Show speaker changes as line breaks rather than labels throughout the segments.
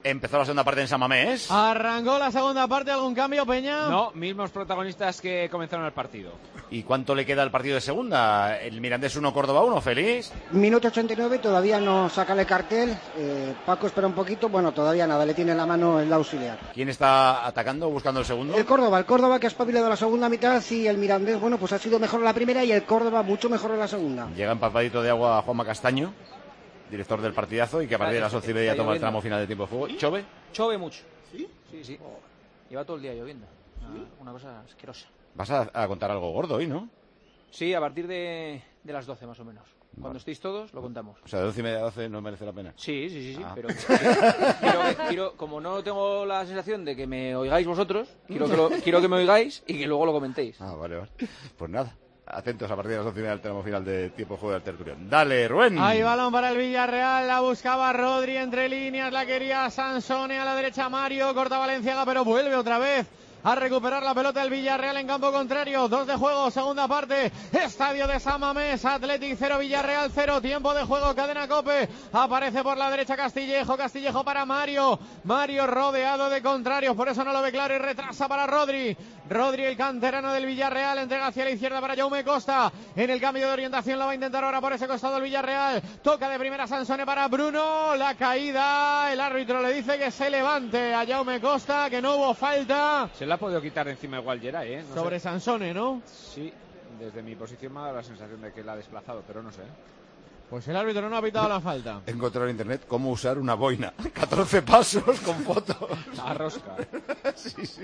Empezó la segunda parte en San Mamés.
Arrancó la segunda parte, ¿algún cambio, Peña?
No, mismos protagonistas que comenzaron el partido.
¿Y cuánto le queda al partido de segunda? El Mirandés 1, Córdoba 1, Félix.
Minuto 89, todavía no saca el cartel. Paco espera un poquito, bueno, todavía nada, le tiene en la mano el auxiliar.
¿Quién está atacando o buscando el segundo?
El Córdoba que ha espabilado la segunda mitad, y el Mirandés, bueno, pues ha sido mejor en la primera y el Córdoba mucho mejor en la segunda.
Llega empapadito de agua Juanma Castaño, director del partidazo, y que a partir de las 11:30 toma el tramo final de tiempo de juego. ¿Chove?
Chove mucho. ¿Sí? Sí. Lleva todo el día lloviendo. Una cosa asquerosa.
Vas a contar algo gordo hoy, ¿no?
Sí, a partir de las 12 más o menos. Cuando estéis todos, lo contamos.
O sea, de 12:30 a 12 no merece la pena.
Sí. Pero quiero, como no tengo la sensación de que me oigáis vosotros, quiero que me oigáis y que luego lo comentéis.
Vale. Pues nada. Atentos a partir de las 11:30 del tramo final de tiempo de juego del Tertulión. Dale, Rubén.
Hay balón para el Villarreal, la buscaba Rodri entre líneas, la quería Sansone, a la derecha Mario, corta Valenciaga, pero vuelve otra vez a recuperar la pelota el Villarreal en campo contrario. 2 de juego, segunda parte, estadio de San Mamés, Athletic 0, Villarreal 0, tiempo de juego, cadena COPE, aparece por la derecha Castillejo para Mario rodeado de contrarios, por eso no lo ve claro y retrasa para Rodri, el canterano del Villarreal, entrega hacia la izquierda para Jaume Costa, en el cambio de orientación lo va a intentar ahora por ese costado el Villarreal, toca de primera Sansone para Bruno, la caída, el árbitro le dice que se levante a Jaume Costa, que no hubo falta.
Se la ha podido quitar de encima igual Geray, ¿eh?
Sobre Sansone, ¿no?
Sí, desde mi posición me ha dado la sensación de que la ha desplazado, pero no sé.
Pues el árbitro no ha pitado la falta.
He encontrado en internet cómo usar una boina. 14 pasos con fotos.
La rosca.
Sí.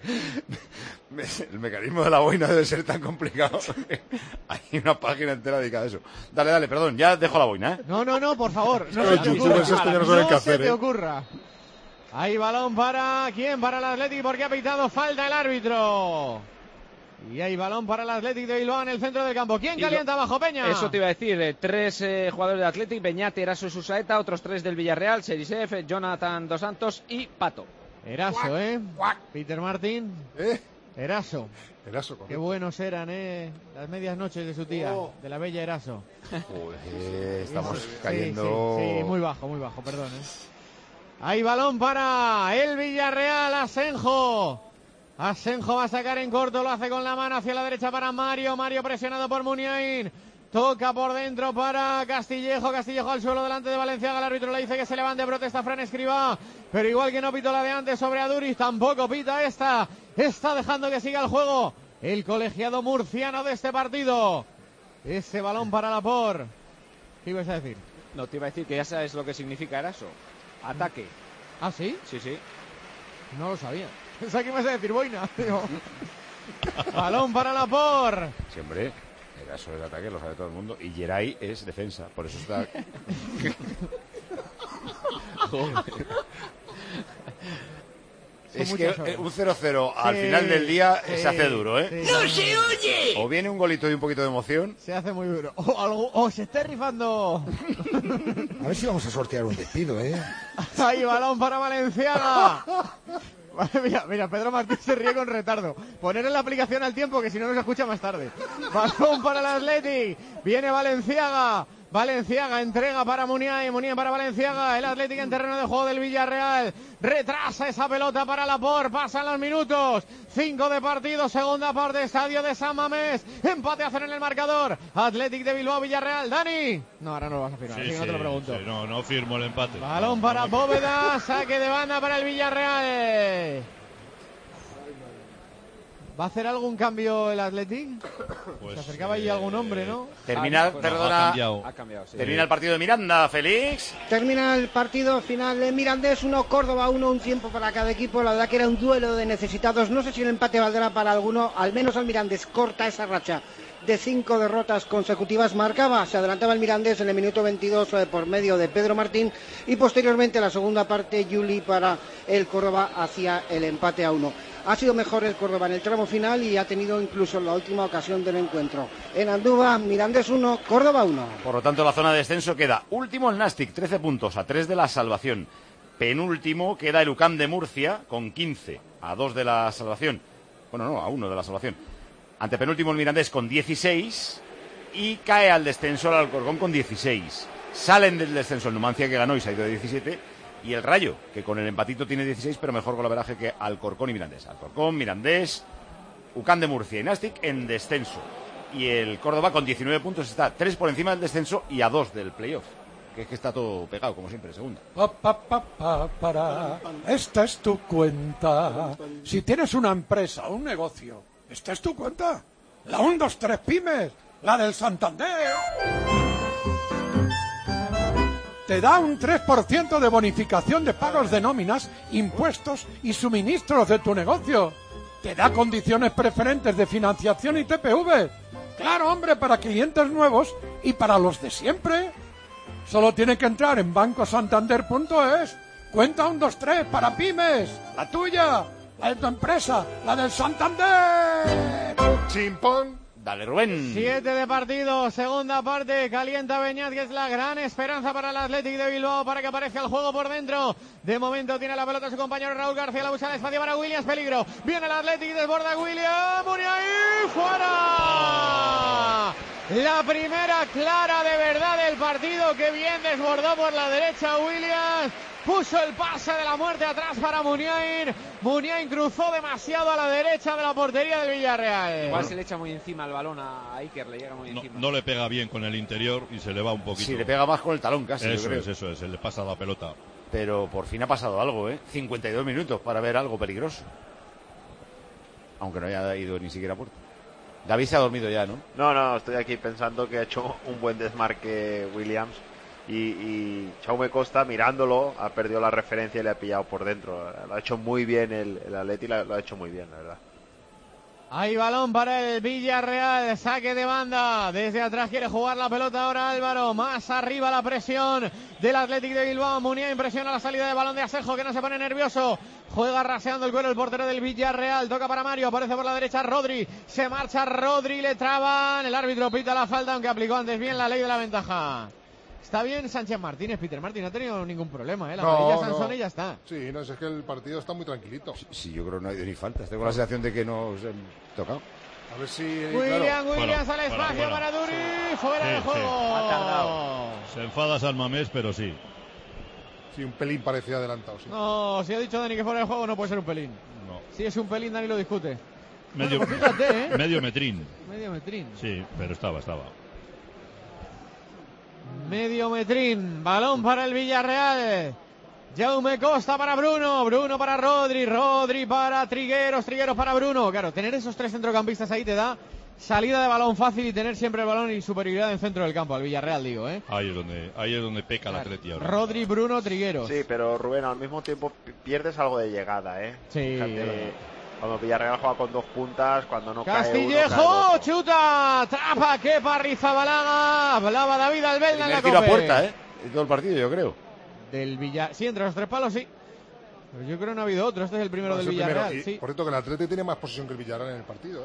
El mecanismo de la boina debe ser tan complicado. Hay una página entera dedicada a eso. Dale, perdón, ya dejo la boina, ¿eh?
No, por favor. No se te ocurra. Hay balón para... ¿quién? Para el Athletic, porque ha pitado falta el árbitro. Y hay balón para el Athletic de Bilbao en el centro del campo. ¿Quién calienta abajo, Peña?
Eso te iba a decir. 3 jugadores del Athletic: Beñate, Eraso y Susaeta. Otros 3 del Villarreal: Serisev, Jonathan Dos Santos y Pato.
Eraso, Peter Martín. Eraso, correcto. Qué buenos eran, las medias noches de su tía, de la bella Eraso.
Estamos cayendo...
Sí, muy bajo, perdón, Hay balón para el Villarreal, Asenjo va a sacar en corto, lo hace con la mano hacia la derecha para Mario presionado por Muniain, toca por dentro para Castillejo al suelo delante de Valenciaga, el árbitro le dice que se levante, protesta Fran Escribá, pero igual que no pitó la de antes sobre Aduriz, tampoco pita esta, está dejando que siga el juego el colegiado murciano de este partido. Ese balón para Laporte. ¿Qué ibas a decir?
No, te iba a decir que ya sabes lo que significa Eraso. Ataque.
¿Ah, sí?
Sí.
No lo sabía. Pensaba que ibas a decir boina. Balón para Laporte.
Sí, hombre, Eraso es ataque, lo sabe todo el mundo. Y Geray es defensa, por eso está... Es que un 0-0 al final del día se hace duro, ¿eh?
¡No se oye!
O viene un golito y un poquito de emoción.
Se hace muy duro. O se está rifando.
A ver si vamos a sortear un despido, ¿eh?
Hay balón para Valenciaga. Mira, Pedro Martín se ríe con retardo. Poner en la aplicación al tiempo, que si no nos escucha más tarde. Balón para el Athletic. Viene Valenciaga entrega para Muniain para Valenciaga, el Athletic en terreno de juego del Villarreal, retrasa esa pelota para Laporte, pasan los minutos, 5 de partido, segunda parte, estadio de San Mamés, empate a 0 en el marcador, Athletic de Bilbao, Villarreal. Dani, no, ahora no lo vas a firmar, así que no te lo pregunto.
Sí, no firmo el empate.
Balón para Bóveda, saque de banda para el Villarreal. ¿Va a hacer algún cambio el Athletic? Pues, se acercaba allí algún hombre, ¿no?
Termina el partido de Miranda, Félix.
Termina el partido final de Mirandés 1, Córdoba 1, un tiempo para cada equipo. La verdad que era un duelo de necesitados. No sé si el empate valdrá para alguno. Al menos al Mirandés corta esa racha de 5 derrotas consecutivas. Se adelantaba el Mirandés en el minuto 22 por medio de Pedro Martín. Y posteriormente la segunda parte, Juli para el Córdoba hacia el empate a 1. Ha sido mejor el Córdoba en el tramo final y ha tenido incluso la última ocasión del encuentro. En Andúba, Mirandés 1, Córdoba 1.
Por lo tanto, la zona de descenso queda último el Nastic, 13 puntos, a 3 de la salvación. Penúltimo queda el UCAM de Murcia, con 15, a 2 de la salvación. Bueno, no, a 1 de la salvación. Antepenúltimo el Mirandés con 16 y cae al descenso el Alcorcón con 16. Salen del descenso el Numancia, que ganó y se ha ido de 17, Y el Rayo, que con el empatito tiene 16, pero mejor golaveraje que Alcorcón y Mirandés. Alcorcón, Mirandés, UCAM de Murcia y Nastic en descenso. Y el Córdoba con 19 puntos está 3 por encima del descenso y a 2 del playoff. Que es que está todo pegado, como siempre, segunda.
Esta es tu cuenta. Si tienes una empresa o un negocio, esta es tu cuenta. La 1, 2, 3 Pymes, la del Santander. Te da un 3% de bonificación de pagos de nóminas, impuestos y suministros de tu negocio. Te da condiciones preferentes de financiación y TPV. Claro, hombre, para clientes nuevos y para los de siempre. Solo tiene que entrar en bancosantander.es. Cuenta 1, 2, 3 para pymes. La tuya, la de tu empresa, la del Santander.
Chimpón.
Dale, Rubén.
7 de partido, segunda parte, calienta Beñat, que es la gran esperanza para el Athletic de Bilbao para que aparezca el juego por dentro. De momento tiene la pelota su compañero Raúl García, la busca de espacio para Williams, peligro. Viene el Athletic, desborda Williams, Muniain, fuera. La primera clara de verdad del partido, que bien desbordó por la derecha Williams. Puso el pase de la muerte atrás para Muniain. Muniain cruzó demasiado a la derecha de la portería del Villarreal.
Igual se le echa muy encima el balón a Iker, le llega muy encima.
No le pega bien con el interior y se le va un poquito.
Sí, le pega más con el talón casi.
Eso es, se le pasa la pelota.
Pero por fin ha pasado algo, 52 minutos para ver algo peligroso. Aunque no haya ido ni siquiera a puerta. David se ha dormido ya, ¿no?
No, estoy aquí pensando que ha hecho un buen desmarque Williams. Y Jaume Costa, mirándolo, ha perdido la referencia y le ha pillado por dentro. Lo ha hecho muy bien el Atleti, lo ha hecho muy bien, la verdad.
Hay balón para el Villarreal, saque de banda. Desde atrás quiere jugar la pelota ahora Álvaro. Más arriba la presión del Athletic de Bilbao. Muniain impresiona la salida de balón de Asenjo, que no se pone nervioso. Juega raseando el cuero el portero del Villarreal. Toca para Mario, aparece por la derecha Rodri. Se marcha Rodri, le traban. El árbitro pita la falta, aunque aplicó antes bien la ley de la ventaja. Está bien Sánchez Martínez, Peter Martín, no ha tenido ningún problema, La amarilla Sansón y ya está.
Sí, no, es que el partido está muy tranquilito.
Sí, yo creo que no ha ido ni faltas. Tengo la sensación de que no se han tocado.
A ver si...
Williams al espacio para Duri, fuera del juego.
Ha tardado.
Se enfada San Mamés, pero sí.
Sí, un pelín parecía adelantado, sí.
No, si ha dicho Dani que fuera del juego no puede ser un pelín.
No.
Si es un pelín, Dani lo discute.
Medio,
Bueno, pues fíjate,
medio metrín.
Medio metrín.
Sí, pero estaba.
Medio metrín, balón para el Villarreal. Jaume Costa para Bruno, Bruno para Rodri, Rodri para Trigueros, Trigueros para Bruno. Claro, tener esos tres centrocampistas ahí te da salida de balón fácil y tener siempre el balón y superioridad en centro del campo, al Villarreal digo,
Ahí es donde peca la Atleti ahora.
Rodri, Bruno, Trigueros.
Sí, pero Rubén, al mismo tiempo pierdes algo de llegada,
Sí.
Fíjate, cuando Villarreal juega con dos puntas, cuando no
Castillejo,
cae uno, cae
chuta, trapa, que Arrizabalaga, hablaba David Albelda en la
tiro a
COPE.
puerta, de todo el partido, yo creo.
Del Villarreal, sí, entre los tres palos, sí. Pero yo creo que no ha habido otro, este es el primero del Villarreal, sí.
Por cierto, que el Atleti tiene más posesión que el Villarreal en el partido,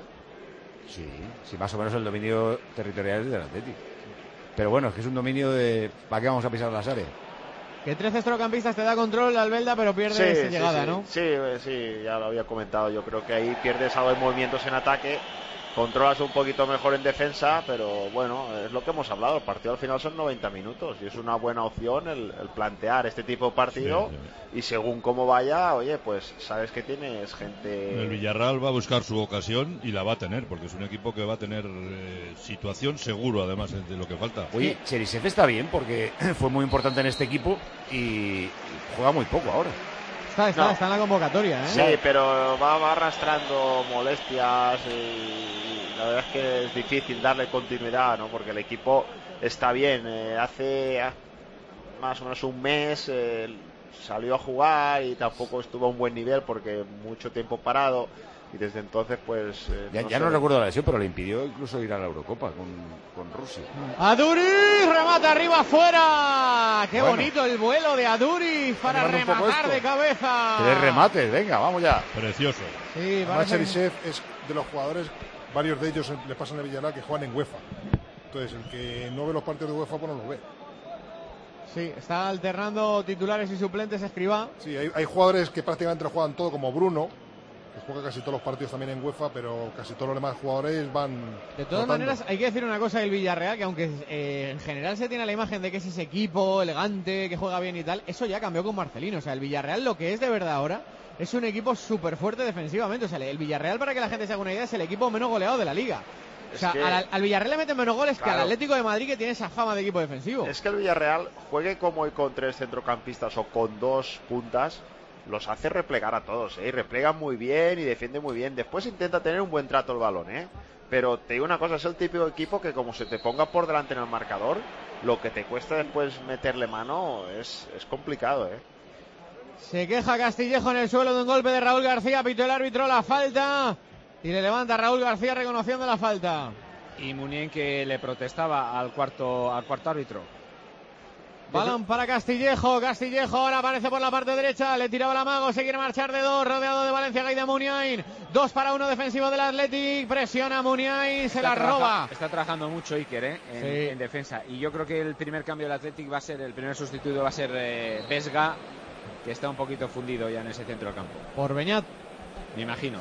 Sí, más o menos el dominio territorial es del Atlético. Pero bueno, es que es un dominio de... ¿Para qué vamos a pisar las áreas?
Que tres centrocampistas te da control Albelda, pero pierde llegada, ¿no?
Sí, ya lo había comentado. Yo creo que ahí pierdes algo de movimientos en ataque, controlas un poquito mejor en defensa, pero bueno, es lo que hemos hablado. El partido al final son 90 minutos y es una buena opción el plantear este tipo de partido. Y según cómo vaya, oye, pues sabes que tienes gente...
El Villarreal va a buscar su ocasión y la va a tener, porque es un equipo que va a tener situación seguro, además de lo que falta.
Oye, Cherisev está bien porque fue muy importante en este equipo y juega muy poco ahora.
Está en la convocatoria,
Sí, pero va arrastrando molestias y la verdad es que es difícil darle continuidad, ¿no? Porque el equipo está bien. Hace más o menos un mes salió a jugar y tampoco estuvo a un buen nivel porque mucho tiempo parado y desde entonces pues...
no recuerdo la lesión, pero le impidió incluso ir a la Eurocopa con Rusia.
Aduri, remata arriba afuera. Qué bonito el vuelo de Aduri para rematar de cabeza.
3 remates, venga, vamos ya.
Precioso.
Sí,
Cherisev es de los jugadores, varios de ellos les pasan a Villarreal que juegan en UEFA. Entonces el que no ve los partidos de UEFA pues no los ve.
Sí, está alternando titulares y suplentes Escribá.
Sí, hay jugadores que prácticamente lo juegan todo, como Bruno, que juega casi todos los partidos también en UEFA, pero casi todos los demás jugadores van...
De todas maneras, hay que decir una cosa del Villarreal, que aunque en general se tiene la imagen de que es ese equipo elegante, que juega bien y tal, eso ya cambió con Marcelino. O sea, el Villarreal lo que es de verdad ahora es un equipo súper fuerte defensivamente. O sea, el Villarreal, para que la gente se haga una idea, es el equipo menos goleado de la liga. O sea, al Villarreal le meten menos goles que al Atlético de Madrid, que tiene esa fama de equipo defensivo.
Es que el Villarreal, juegue como hoy con 3 centrocampistas o con 2 puntas, los hace replegar a todos, y replegan muy bien y defiende muy bien. Después intenta tener un buen trato el balón, pero te digo una cosa, es el típico equipo que como se te ponga por delante en el marcador, lo que te cuesta después meterle mano es complicado,
Se queja Castillejo en el suelo de un golpe de Raúl García, pitó el árbitro la falta y le levanta Raúl García reconociendo la falta.
Y Munien, que le protestaba al cuarto árbitro.
Balón para Castillejo. Castillejo ahora aparece por la parte derecha. Le tiraba la Mago. Se quiere marchar de 2. Rodeado de Valenciaga y de Muniain. 2 para 1 defensivo del Athletic. Presiona Muniain. Se la roba.
Está trabajando mucho Iker en defensa. Y yo creo que el primer cambio del Athletic va a ser, el primer sustituto va a ser Vesga, que está un poquito fundido ya en ese centro del campo.
Por Beñat.
Me imagino.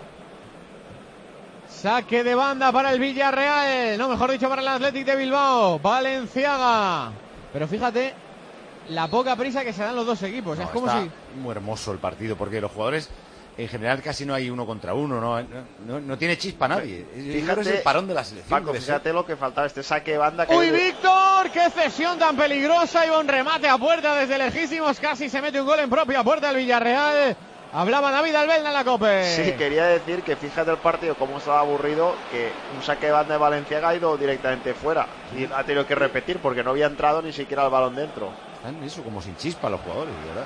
Saque de banda para el Villarreal. No, mejor dicho, para el Athletic de Bilbao. Valenciaga. Pero fíjate la poca prisa que se dan los dos equipos.
No,
es como
está
si...
muy hermoso el partido, porque los jugadores en general casi no hay uno contra uno, no tiene chispa nadie.
Fíjate,
es el parón de la selección.
Paco, fíjate lo que faltaba, este saque de banda.
¡Uy, Víctor! ¡Qué cesión tan peligrosa! Iba un remate a puerta desde lejísimos. Casi se mete un gol en propia puerta del Villarreal. Hablaba David Albelda en la COPE.
Sí, quería decir que fíjate el partido cómo estaba aburrido, que un saque de banda de Valenciaga ha ido directamente fuera y ha tenido que repetir porque no había entrado ni siquiera el balón dentro.
Están eso como sin chispa los jugadores, ¿verdad?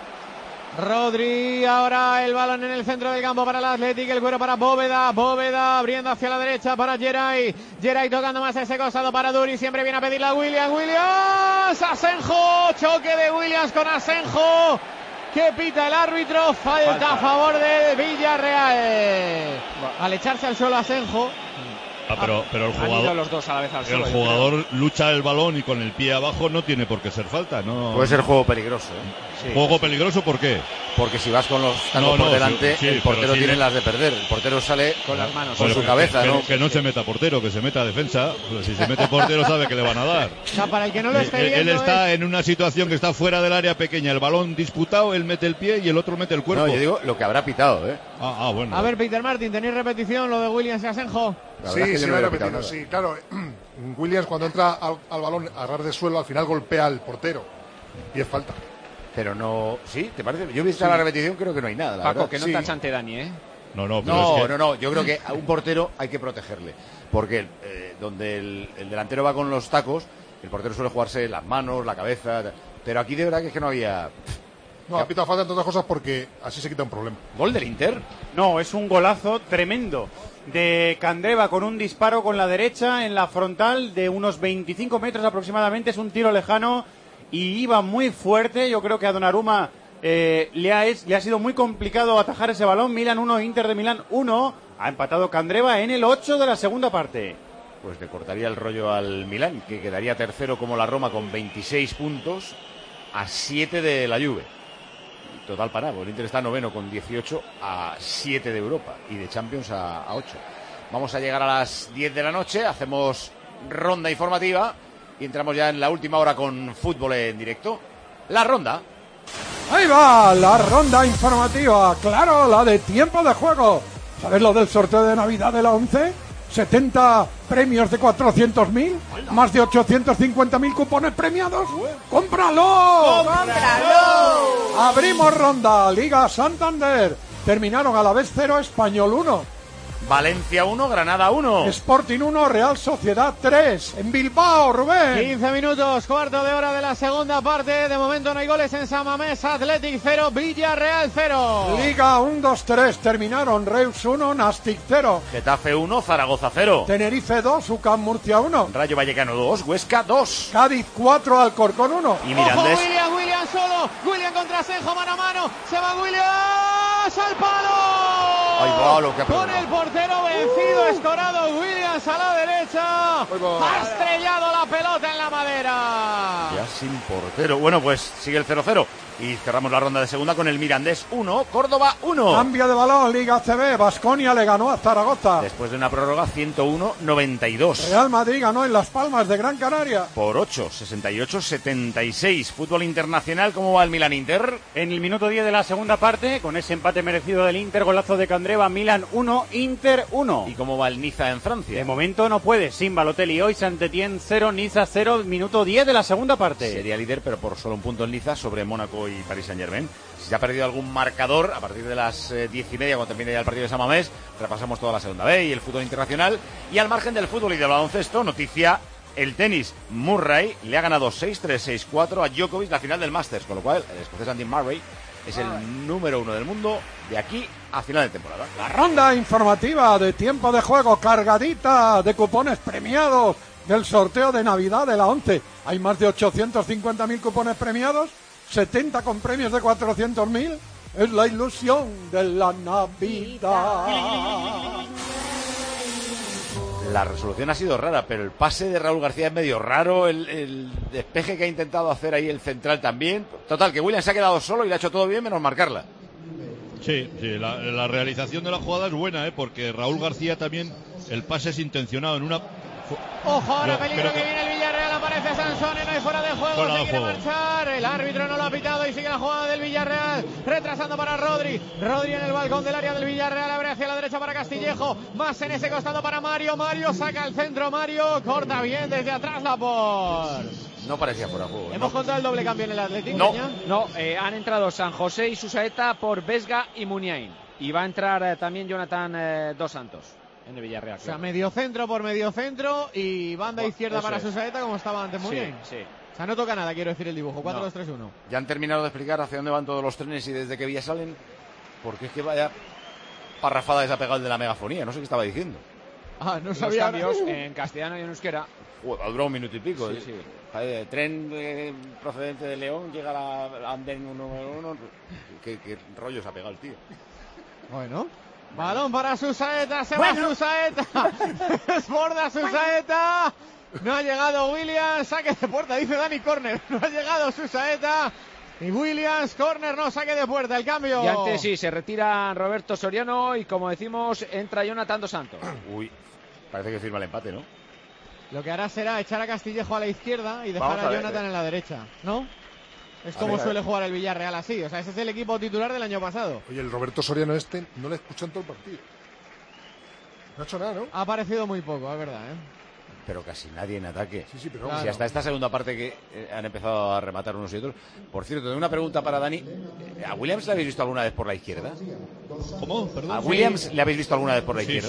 Rodri, ahora el balón en el centro del campo para el Athletic, el cuero para Bóveda abriendo hacia la derecha para Geray tocando más ese costado para Duri, siempre viene a pedirle a Williams, Asenjo, choque de Williams con Asenjo, que pita el árbitro, falta a favor del Villarreal. Al echarse al suelo Asenjo.
Pero el
Han ido los dos a la vez al suelo.
El jugador lucha el balón y con el pie abajo no tiene por qué ser falta. No.
Puede ser juego peligroso.
Sí. ¿Juego peligroso por qué?
Porque si vas con los tacos por delante, el portero tiene las de perder. El portero sale con las manos, con su cabeza.
Que no se meta portero, que se meta defensa. Pues si se mete portero sabe que le van a dar.
O sea, para el que no lo esté viendo,
él está en una situación que está fuera del área pequeña. El balón disputado, él mete el pie y el otro mete el cuerpo.
No, yo digo lo que habrá pitado,
bueno.
A ver, Peter Martin, ¿tenéis repetición lo de Williams y Asenjo?
Sí, sí, lo he repetido, sí, claro. Williams cuando entra al balón a ras de suelo, al final golpea al portero y es falta.
Pero no, ¿sí? ¿Te parece? Yo he visto la repetición, creo que no hay nada, la
Paco,
verdad.
que no tacha ante Dani,
No, yo creo que a un portero hay que protegerle, porque donde el delantero va con los tacos, el portero suele jugarse las manos, la cabeza, pero aquí de verdad que es que no había...
No, ha pitado falta entre otras cosas porque así se quita un problema.
¿Gol del Inter?
No, es un golazo tremendo de Candreva con un disparo con la derecha en la frontal de unos 25 metros aproximadamente. Es un tiro lejano y iba muy fuerte. Yo creo que a Donnarumma le ha sido muy complicado atajar ese balón. Milan 1, Inter de Milán 1. Ha empatado Candreva en el 8 de la segunda parte.
Pues le cortaría el rollo al Milán, que quedaría tercero como la Roma con 26 puntos a 7 de la Juve. Total para el Inter está noveno con 18 a 7 de Europa y de Champions a 8. Vamos a llegar a las 10 de la noche, hacemos ronda informativa y entramos ya en la última hora con fútbol en directo. La ronda.
Ahí va, la ronda informativa, claro, la de tiempo de juego. ¿Sabes lo del sorteo de Navidad de la 11? 70 premios de 400.000, más de 850.000 cupones premiados. ¡Cómpralo! ¡Cómpralo! Abrimos ronda, Liga Santander. Terminaron a la vez 0, Español 1.
Valencia 1, Granada 1.
Sporting 1, Real Sociedad 3. En Bilbao, Rubén.
15 minutos, cuarto de hora de la segunda parte. De momento no hay goles en San Mamés. Athletic 0, Villarreal 0.
Liga 1-2-3. Terminaron Reus 1, Nastic 0.
Getafe 1, Zaragoza 0.
Tenerife 2, UCAM Murcia 1.
Rayo Vallecano 2, Huesca 2.
Cádiz 4, Alcorcón 1.
Y Mirandés.
Ojo, William solo. William contra Asenjo, mano a mano. Se va Williams al palo.
Ay, va, lo que ha
con el portero vencido, escorado Williams a la derecha. Ha estrellado la pelota en la madera.
Ya sin portero. Bueno, pues sigue el 0-0. Y cerramos la ronda de segunda con el Mirandés 1, Córdoba 1.
Cambio de balón, Liga CB, Baskonia le ganó a Zaragoza.
Después de una prórroga 101-92.
Real Madrid ganó en Las Palmas de Gran Canaria.
Por 8, 68-76. Fútbol internacional, ¿cómo va el Milan-Inter?
En el minuto 10 de la segunda parte, con ese empate merecido del Inter, golazo de Candreva, Milan 1, Inter 1.
¿Y cómo va el Niza en Francia?
De momento no puede, sin Balotelli hoy, Saint-Étienne 0, Niza 0, minuto 10 de la segunda parte.
Sería líder, pero por solo un punto el Niza sobre Mónaco y Paris Saint-Germain. Si se ha perdido algún marcador, a partir de las 10:30, cuando termine ya el partido de San Mamés, repasamos toda la segunda B y el fútbol internacional. Y al margen del fútbol y del baloncesto, noticia, el tenis. Murray le ha ganado 6-3, 6-4 a Djokovic la final del Masters, con lo cual el escocés Andy Murray es el número 1 del mundo de aquí a final de temporada.
La ronda informativa de tiempo de juego cargadita de cupones premiados del sorteo de Navidad de la ONCE. Hay más de 850.000 cupones premiados, 70 con premios de 400.000. Es la ilusión de la Navidad.
La resolución ha sido rara, pero el pase de Raúl García es medio raro, el despeje que ha intentado hacer ahí el central también. Total, que Williams se ha quedado solo y le ha hecho todo bien menos marcarla.
Sí, la realización de la jugada es buena, porque Raúl García también, el pase es intencionado en una...
Ojo, ahora peligro que viene el Villarreal, aparece Sansone, no hay fuera de juego, se quiere marchar, el árbitro no lo ha pitado y sigue la jugada del Villarreal, retrasando para Rodri en el balcón del área del Villarreal, abre hacia la derecha para Castillejo, más en ese costado para Mario saca el centro, Mario corta bien desde atrás la por...
No parecía fuera de juego.
¿Hemos contado el doble cambio en el Atlético?
No, han entrado San José y Susaeta por Vesga y Muniain, y va a entrar también Jonathan Dos Santos en el Villarreal.
O sea, medio centro por medio centro y banda izquierda para Susaeta como estaba antes Muniain.
Sí.
O sea, no toca nada, quiero decir el dibujo. 4-2-3-1.
Ya han terminado de explicar hacia dónde van todos los trenes y desde qué vía salen. Porque es que vaya parrafada esa pegada de la megafonía. No sé qué estaba diciendo.
Ah, no
Los
sabía.
cambios en castellano y en euskera.
Ha durado un minuto y pico.
Sí.
Tren procedente de León llega a la andén 1. ¿Qué rollo se ha pegado el tío?
Bueno. Balón para Susaeta, va Susaeta. Desborda Susaeta. No ha llegado Williams, saque de puerta, dice Dani, córner. No ha llegado Susaeta. Y Williams, córner, no, saque de puerta, el cambio.
Y antes sí, se retira Roberto Soriano y como decimos, entra Jonathan Dos Santos.
Uy, parece que firma el empate, ¿no?
Lo que hará será echar a Castillejo a la izquierda y dejar a Jonathan en la derecha, ¿no? Es como suele jugar el Villarreal así. O sea, ese es el equipo titular del año pasado.
Oye, el Roberto Soriano no le escuchan todo el partido. No ha hecho nada, ¿no?
Ha aparecido muy poco, es verdad,
Pero casi nadie en ataque.
Sí, pero
claro. Si hasta esta segunda parte que han empezado a rematar unos y otros. Por cierto, tengo una pregunta para Dani. ¿A Williams le habéis visto alguna vez por la izquierda?
¿Cómo? Perdón.
¿A Williams le habéis visto alguna vez por la izquierda?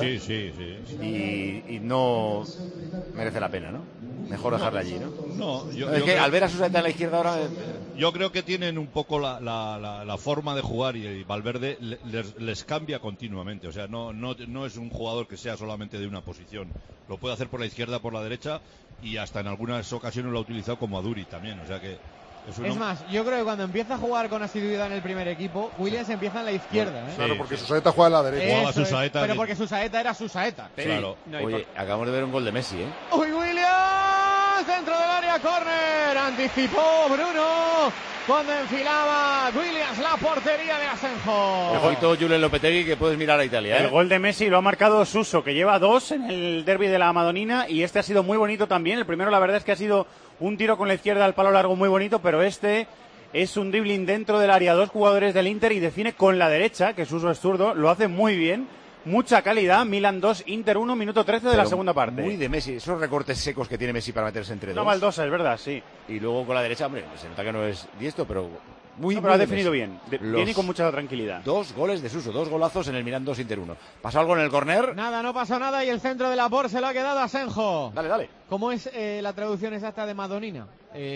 Sí.
Y no merece la pena, ¿no? Mejor dejarla allí, ¿no?
No,
es que al ver a Susaeta en la izquierda ahora...
Yo creo que tienen un poco la forma de jugar y Valverde les cambia continuamente. O sea, no es un jugador que sea solamente de una posición. Lo puede hacer por la izquierda, por la derecha y hasta en algunas ocasiones lo ha utilizado como a Duri también. O sea que...
Es más, yo creo que cuando empieza a jugar con asiduidad en el primer equipo, Williams empieza en la izquierda.
Claro, porque Susaeta juega a la derecha.
Pero porque Susaeta era Susaeta.
Claro.
Oye, acabamos de ver un gol de Messi, ¿eh?
¡Uy, Williams! Dentro del área, córner. Anticipó Bruno cuando enfilaba Williams la portería de Asenjo.
Ojito, Julen Lopetegui, que puedes mirar a Italia, ¿eh?
El gol de Messi lo ha marcado Suso, que lleva 2 en el derbi de la Madonina, y este ha sido muy bonito también. El primero, la verdad es que ha sido un tiro con la izquierda al palo largo muy bonito, pero este es un dribbling dentro del área. 2 jugadores del Inter y define con la derecha, que Suso es zurdo, lo hace muy bien. Mucha calidad, Milan 2, Inter 1, minuto 13 de la segunda parte.
Muy de Messi, esos recortes secos que tiene Messi para meterse entre dos.
No, Baldosa, es verdad, sí.
Y luego con la derecha, hombre, se nota que no es diestro, pero muy
pero ha definido bien, viene con mucha tranquilidad.
2 goles de Suso, 2 golazos en el Milan 2, Inter 1. ¿Pasó algo en el córner?
Nada, no pasó nada y el centro de la Por se lo ha quedado a Asenjo.
Dale.
¿Cómo es la traducción exacta de Madonina?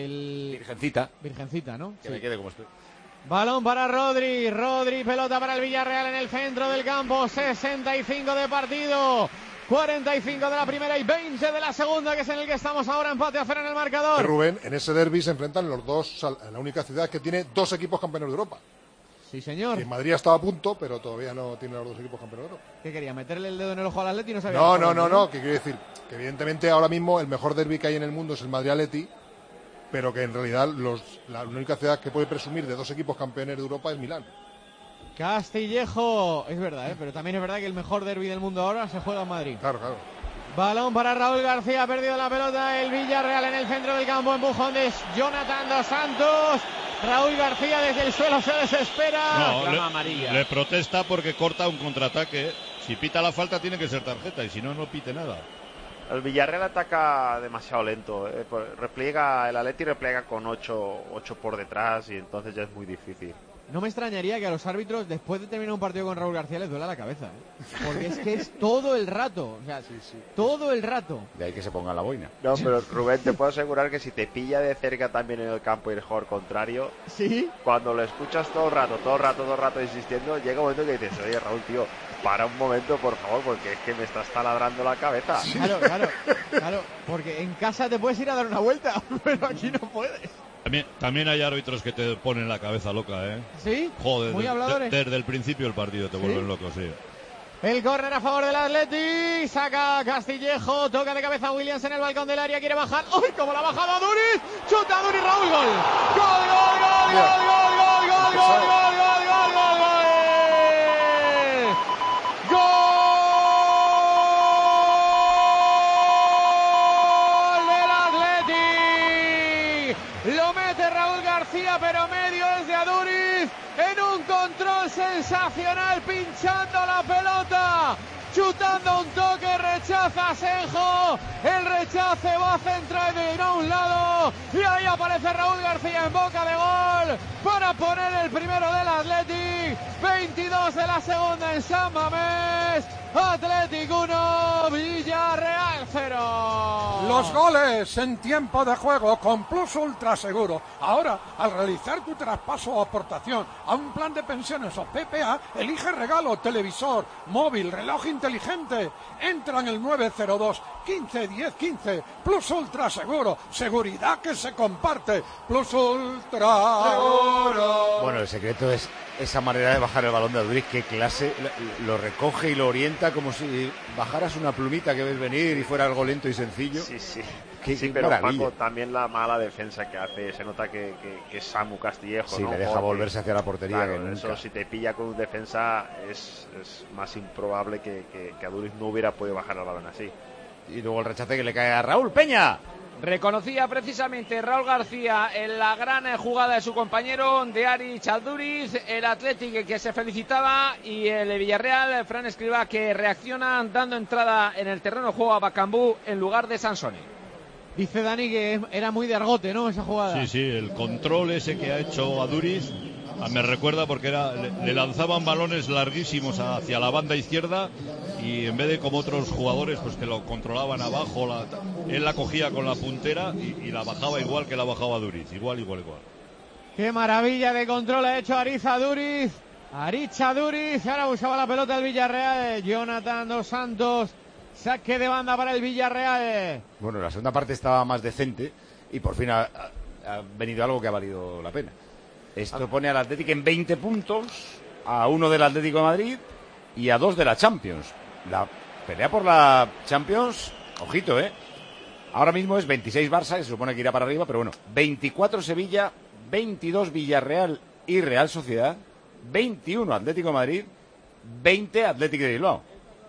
Virgencita, ¿no?
Que me quede como estoy.
Balón para Rodri, pelota para el Villarreal en el centro del campo, 65 de partido, 45 de la primera y 20 de la segunda, que es en el que estamos ahora, empate a 0 en el marcador.
Rubén, en ese derbi se enfrentan los dos, en la única ciudad que tiene 2 equipos campeones de Europa.
Sí, señor.
Y en Madrid estaba a punto, pero todavía no tiene los 2 equipos campeones de Europa.
¿Qué quería? ¿Meterle el dedo en el ojo al Atleti y no sabía?
No, que quiero decir que evidentemente ahora mismo el mejor derbi que hay en el mundo es el Madrid-Atleti. pero que en realidad la única ciudad que puede presumir de 2 equipos campeones de Europa es Milán.
Castillejo, es verdad, pero también es verdad que el mejor derbi del mundo ahora se juega en Madrid.
Claro.
Balón para Raúl García, ha perdido la pelota el Villarreal en el centro del campo, empujón de Jonathan Dos Santos. Raúl García desde el suelo se desespera.
No, le protesta porque corta un contraataque. Si pita la falta tiene que ser tarjeta y si no, no pite nada.
El Villarreal ataca demasiado lento. El Atleti repliega con 8 por detrás y entonces ya es muy difícil.
No me extrañaría que a los árbitros, después de terminar un partido con Raúl García, les duela la cabeza, porque es que es todo el rato, o sea, todo el rato.
De ahí que se ponga la boina.
No, pero Rubén, te puedo asegurar que si te pilla de cerca también en el campo y el jugador contrario,
¿sí?
Cuando lo escuchas todo el rato insistiendo, llega un momento que dices, oye Raúl, tío, para un momento, por favor, porque es que me estás taladrando la cabeza.
Claro, porque en casa te puedes ir a dar una vuelta, pero aquí no puedes.
También hay árbitros que te ponen la cabeza loca, ¿eh?
¿Sí?
Joder,
muy habladores.
Desde el principio del partido te vuelven loco, sí.
El córner a favor del Atleti, saca Castillejo, toca de cabeza Williams en el balcón del área, quiere bajar. ¡Uy, cómo la ha bajado a Duriz! ¡Chuta a Duriz, Raúl! ¡Gol! Lo mete Raúl García, pero medio es de Aduriz en un control sensacional, pinchando la pelota, chutando un toque, rechaza Senjo, el rechace va a centrar a un lado y ahí aparece Raúl García en boca de gol para poner el primero del Athletic, 22 de la segunda en San Mamés. Athletic 1, Villarreal 0.
Los goles en tiempo de juego con Plus Ultra Seguro. Ahora, al realizar tu traspaso o aportación a un plan de pensiones o PPA, elige regalo, televisor, móvil, reloj inteligente. Entra en el 902 15 10 15. Plus Ultra Seguro. Seguridad que se comparte. Plus Ultra Seguro.
Bueno, el secreto es esa manera de bajar el balón de Aduriz, qué clase, lo recoge y lo orienta como si bajaras una plumita que ves venir y fuera algo lento y sencillo.
Sí.
Qué
pero
maravilla.
Paco, también la mala defensa que hace, se nota que es Samu Castillejo,
sí,
¿no?
le deja
Porque,
volverse hacia la portería.
claro,
que nunca.
eso, si te pilla con un defensa es más improbable que Aduriz no hubiera podido bajar el balón así.
Y luego el rechace que le cae a Raúl Peña.
Reconocía precisamente Raúl García en la gran jugada de su compañero de Aritz Aduriz, el Athletic que se felicitaba y el Villarreal, Fran Escribá, que reacciona dando entrada en el terreno de juego a Bacambú en lugar de Sansone.
Dice Dani que era muy de argote, ¿no?, esa jugada.
Sí, el control ese que ha hecho Aduriz me recuerda porque le lanzaban balones larguísimos hacia la banda izquierda y en vez de como otros jugadores pues que lo controlaban abajo, él la cogía con la puntera y la bajaba igual que la bajaba Aduriz, igual.
Qué maravilla de control ha hecho Aritz Aduriz. Ahora buscaba la pelota el Villarreal, Jonathan Dos Santos. Saque de banda para el Villarreal.
Bueno, la segunda parte estaba más decente y por fin ha venido algo que ha valido la pena. Esto pone al Athletic en 20 puntos, a 1 del Atlético de Madrid y a 2 de la Champions. La pelea por la Champions, ojito, ahora mismo es 26 Barça, se supone que irá para arriba, pero bueno, 24 Sevilla, 22 Villarreal y Real Sociedad, 21 Atlético de Madrid, 20 Athletic de Bilbao.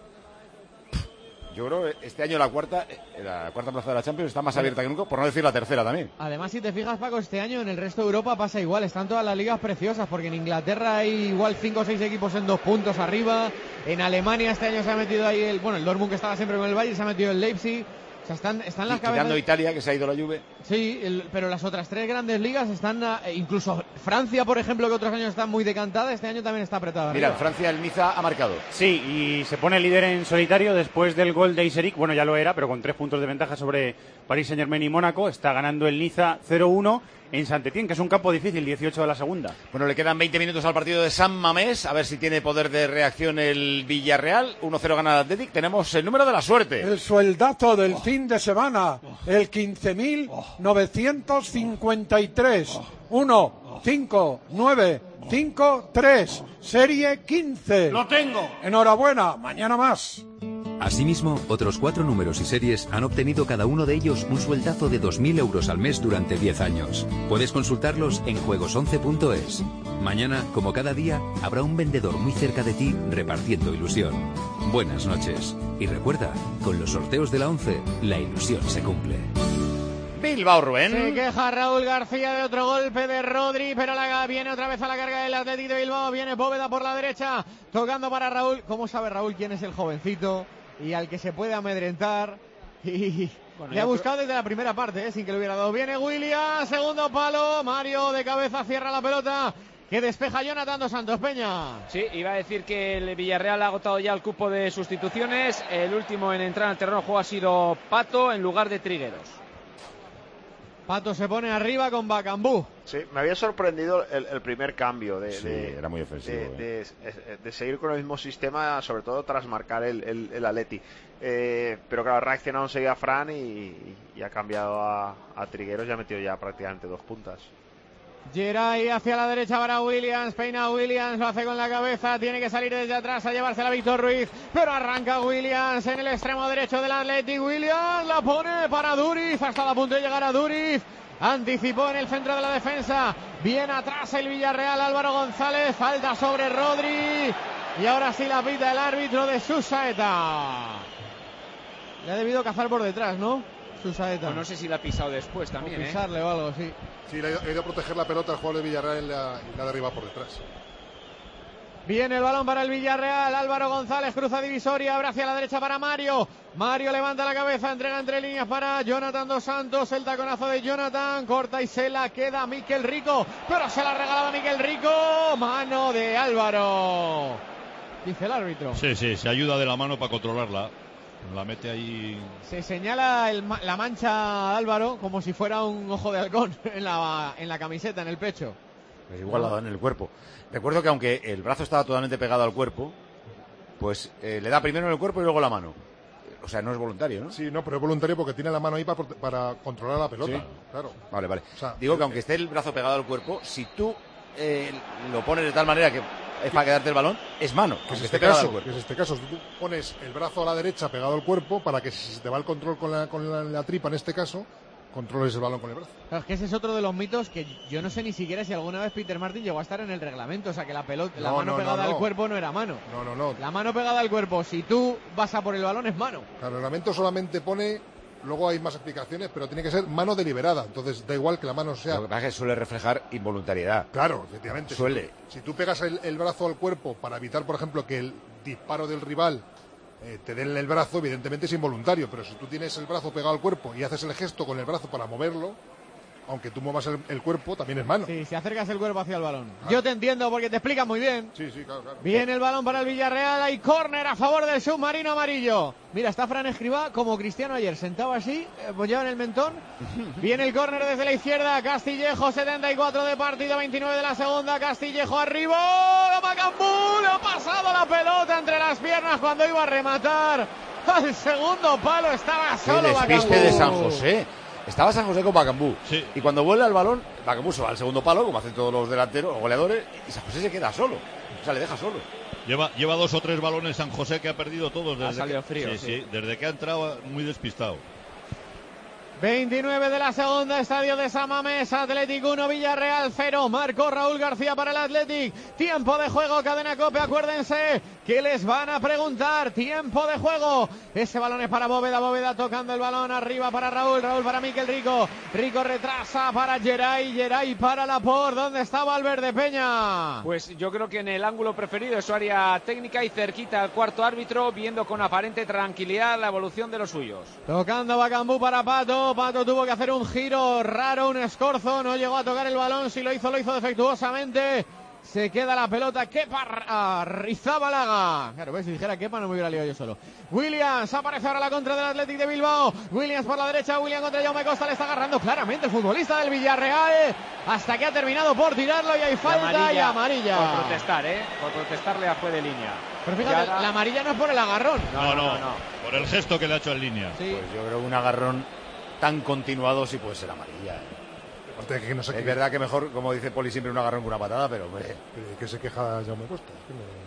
Yo creo que este año la cuarta plaza de la Champions está más abierta que nunca, por no decir la tercera también.
Además, si te fijas, Paco, este año en el resto de Europa pasa igual. Están todas las ligas preciosas, porque en Inglaterra hay igual 5 o 6 equipos en 2 puntos arriba. En Alemania este año se ha metido ahí el Dortmund, que estaba siempre con el Bayern, se ha metido el Leipzig. O sea, están las cabezas.
Quitando Italia, que se ha ido la Juve.
Sí, pero las otras 3 grandes ligas están, incluso Francia, por ejemplo, que otros años está muy decantada, este año también está apretada.
Mira,
arriba.
Francia, el Niza ha marcado.
Sí, y se pone líder en solitario después del gol de Iseric. Bueno, ya lo era, pero con 3 puntos de ventaja sobre Paris Saint-Germain y Mónaco. Está ganando el Niza 0-1 en Saint-Étienne, que es un campo difícil, 18 de la segunda.
Bueno, le quedan 20 minutos al partido de San Mamés, a ver si tiene poder de reacción el Villarreal. 1-0 gana el Athletic. Tenemos el número de la suerte.
El sueldazo del fin de semana, el 15.953. 1, 5, 9, 5, 3. Serie 15.
Lo tengo.
Enhorabuena, mañana más.
Asimismo, otros 4 números y series han obtenido cada uno de ellos un sueldazo de 2.000 euros al mes durante 10 años. Puedes consultarlos en juegos11.es. Mañana, como cada día, habrá un vendedor muy cerca de ti repartiendo ilusión. Buenas noches. Y recuerda, con los sorteos de la 11, la ilusión se cumple.
Bilbao, Rubén.
Se queja Raúl García de otro golpe de Rodri, pero viene otra vez a la carga del Athletic de Bilbao. Viene Bóveda por la derecha, tocando para Raúl. ¿Cómo sabe Raúl quién es el jovencito y al que se puede amedrentar? Y bueno, le ha buscado desde la primera parte, sin que le hubiera dado. Viene William, segundo palo. Mario de cabeza cierra la pelota, que despeja Jonathan Dos Santos. Peña.
Sí, iba a decir que el Villarreal ha agotado ya el cupo de sustituciones. El último en entrar al terreno de juego ha sido Pato en lugar de Trigueros.
Pato se pone arriba con Bacambú.
Sí, me había sorprendido el primer cambio
era muy ofensivo.
De seguir con el mismo sistema, sobre todo tras marcar el Atleti. Pero claro, ha reaccionado enseguida Fran y ha cambiado a Trigueros y ha metido ya prácticamente 2 puntas.
Geray hacia la derecha para Williams, peina Williams, lo hace con la cabeza, tiene que salir desde atrás a llevársela a Víctor Ruiz, pero arranca Williams en el extremo derecho del Athletic. Williams la pone para Duriz, hasta la punto de llegar a Duriz, anticipó en el centro de la defensa, bien atrás el Villarreal. Álvaro González, falta sobre Rodri, y ahora sí la pita el árbitro de Susaeta. Le ha debido cazar por detrás, ¿no? Susaeta.
Pues no sé si la ha pisado después también.
O pisarle o algo, sí.
Sí, le ha ido a proteger la pelota al jugador de Villarreal y la derriba por detrás.
Viene el balón para el Villarreal. Álvaro González cruza divisoria, abre hacia la derecha para Mario. Mario levanta la cabeza, entrega entre líneas para Jonathan Dos Santos. El taconazo de Jonathan, corta y se la queda Miquel Rico, pero se la regalaba Miquel Rico. Mano de Álvaro, dice el árbitro.
Sí, se ayuda de la mano para controlarla. La mete ahí.
Se señala la mancha a Álvaro como si fuera un ojo de halcón en la camiseta, en el pecho.
Pues igual la da en el cuerpo. Recuerdo que aunque el brazo estaba totalmente pegado al cuerpo, pues le da primero en el cuerpo y luego la mano. O sea, no es voluntario, ¿no?
Sí, no, pero es voluntario porque tiene la mano ahí para controlar la pelota. Sí. Claro.
Vale.
O sea,
digo que aunque esté el brazo pegado al cuerpo, si tú lo pones de tal manera que es para quedarte el balón, es mano.
Que es este caso. Si tú pones el brazo a la derecha pegado al cuerpo para que si se te va el control con la tripa, en este caso, controles el balón con el brazo.
Claro, es que ese es otro de los mitos que yo no sé ni siquiera si alguna vez Peter Martin llegó a estar en el reglamento. O sea, que la mano pegada al cuerpo no era mano.
No.
La mano pegada al cuerpo, si tú vas a por el balón, es mano.
El reglamento solamente pone, luego hay más explicaciones, pero tiene que ser mano deliberada. Entonces da igual que la mano sea.
Lo que pasa es que suele reflejar involuntariedad.
Claro, efectivamente.
Suele.
Si tú pegas el brazo al cuerpo para evitar, por ejemplo, que el disparo del rival te den el brazo, evidentemente es involuntario, pero si tú tienes el brazo pegado al cuerpo y haces el gesto con el brazo para moverlo, aunque tú muevas el cuerpo, también es mano.
Sí, si acercas el cuerpo hacia el balón. Claro. Yo te entiendo porque te explicas muy bien.
Sí, claro.
Viene el balón para el Villarreal, hay córner a favor del submarino amarillo. Mira, está Fran Escribá como Cristiano ayer, sentado así, apoyado en el mentón. Viene el córner desde la izquierda, Castillejo, 74 de partido, 29 de la segunda, Castillejo arriba, Macambú, le ha pasado la pelota entre las piernas cuando iba a rematar. Al segundo palo estaba solo Macambú.
El despiste de San José. Estaba San José con Bacambú.
Sí.
Y cuando vuelve al balón, Bacambú se va al segundo palo, como hacen todos los delanteros o goleadores, y San José se queda solo. O sea, le deja solo.
Lleva 2 o 3 balones San José que ha perdido todos.
Ha salido frío.
Sí, desde que ha entrado muy despistado.
29 de la segunda, estadio de San Mamés, Athletic 1, Villarreal 0, marcó Raúl García para el Athletic, tiempo de juego, Cadena COPE, acuérdense que les van a preguntar, tiempo de juego, ese balón es para Bóveda tocando el balón, arriba para Raúl para Miquel Rico retrasa para Geray para Laporte, ¿dónde está Valverde, Peña?
Pues yo creo que en el ángulo preferido de su área técnica y cerquita al cuarto árbitro, viendo con aparente tranquilidad la evolución de los suyos.
Tocando Bacambú para Pato tuvo que hacer un giro raro, un escorzo, no llegó a tocar el balón, si lo hizo defectuosamente. Se queda la pelota, Kepa Arrizabalaga. Claro, ves, si dijera Kepa no me hubiera liado yo solo. Williams, aparece ahora la contra del Athletic de Bilbao. Williams por la derecha, Williams contra Jaume Costa, le está agarrando claramente el futbolista del Villarreal. Hasta que ha terminado por tirarlo y hay falta y amarilla.
Por protestar, por protestarle a juez de línea.
Pero fíjate, la amarilla no es por el agarrón.
No. Por el gesto que le ha hecho en línea.
Sí.
Pues yo creo que un agarrón tan continuado sí puede ser amarilla.
Que no sé
es verdad que mejor, como dice Poli, siempre un agarrón que una patada, pero hombre.
¿Qué se queja Jaume Costa?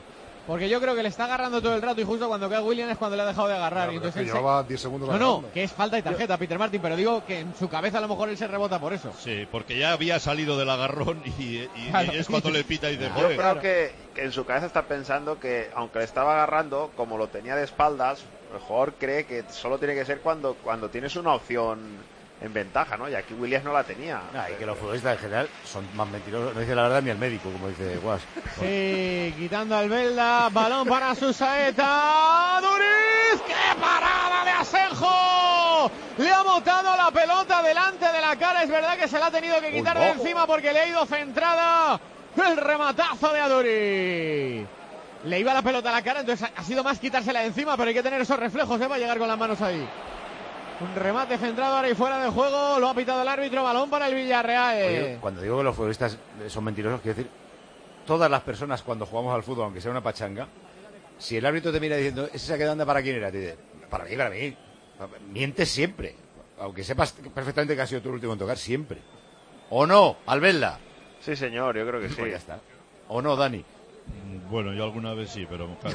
Porque yo creo que le está agarrando todo el rato y justo cuando cae Williams es cuando le ha dejado de agarrar.
Claro,
y entonces
es que llevaba 10 segundos
no,
agarrando.
que es falta y tarjeta, Peter Martin, pero digo que en su cabeza a lo mejor él se rebota por eso.
Sí, porque ya había salido del agarrón y
Claro.
es cuando le pita y dice,
Yo
joder.
creo que en su cabeza está pensando que, aunque le estaba agarrando, como lo tenía de espaldas, el jugador cree que solo tiene que ser cuando tienes una opción en ventaja, ¿no? Y aquí Williams no la tenía.
Y que los futbolistas en general son más mentirosos. No dice la verdad ni el médico, como dice Guas.
Sí, quitando al Belda, balón para su saeta. ¡Duriz! ¡Qué parada de Asenjo! Le ha botado la pelota delante de la cara. Es verdad que se la ha tenido que quitar de encima porque le ha ido centrada. El rematazo de Aduriz. Le iba la pelota a la cara, entonces ha sido más quitársela de encima, pero hay que tener esos reflejos, para llegar con las manos ahí. Un remate centrado ahora y fuera de juego, lo ha pitado el árbitro, balón para el Villarreal.
Oye, cuando digo que los futbolistas son mentirosos, quiero decir, todas las personas cuando jugamos al fútbol, aunque sea una pachanga, si el árbitro te mira diciendo, ¿ese saque de banda para quién era? Te dice, para mí, para mí. Mientes siempre, aunque sepas perfectamente que ha sido tu último en tocar, siempre. ¿O no, Albelda?
Sí, señor, yo creo que sí.
Pues ya está. ¿O no, Dani?
Bueno, yo alguna vez sí, pero claro.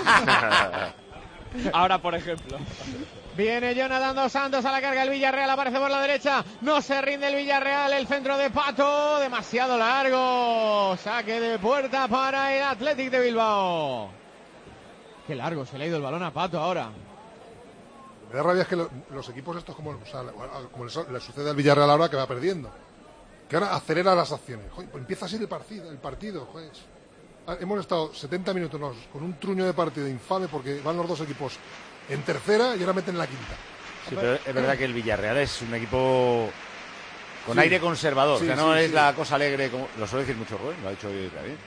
Ahora, por ejemplo.
Viene Jonathan Dos Santos a la carga, el Villarreal aparece por la derecha, no se rinde el Villarreal, el centro de Pato, demasiado largo, saque de puerta para el Athletic de Bilbao. Qué largo, se le ha ido el balón a Pato ahora.
Me da rabia es que los equipos estos, como le sucede al Villarreal ahora, que va perdiendo, que ahora acelera las acciones. Joder, pues empieza así el partido, joder. Hemos estado 70 minutos con un truño de partido infame porque van los dos equipos en tercera y ahora meten la quinta.
Sí, pero es verdad que el Villarreal es un equipo con aire conservador, que no es la cosa alegre, como lo suele decir mucho Rubén, lo ha dicho hoy también.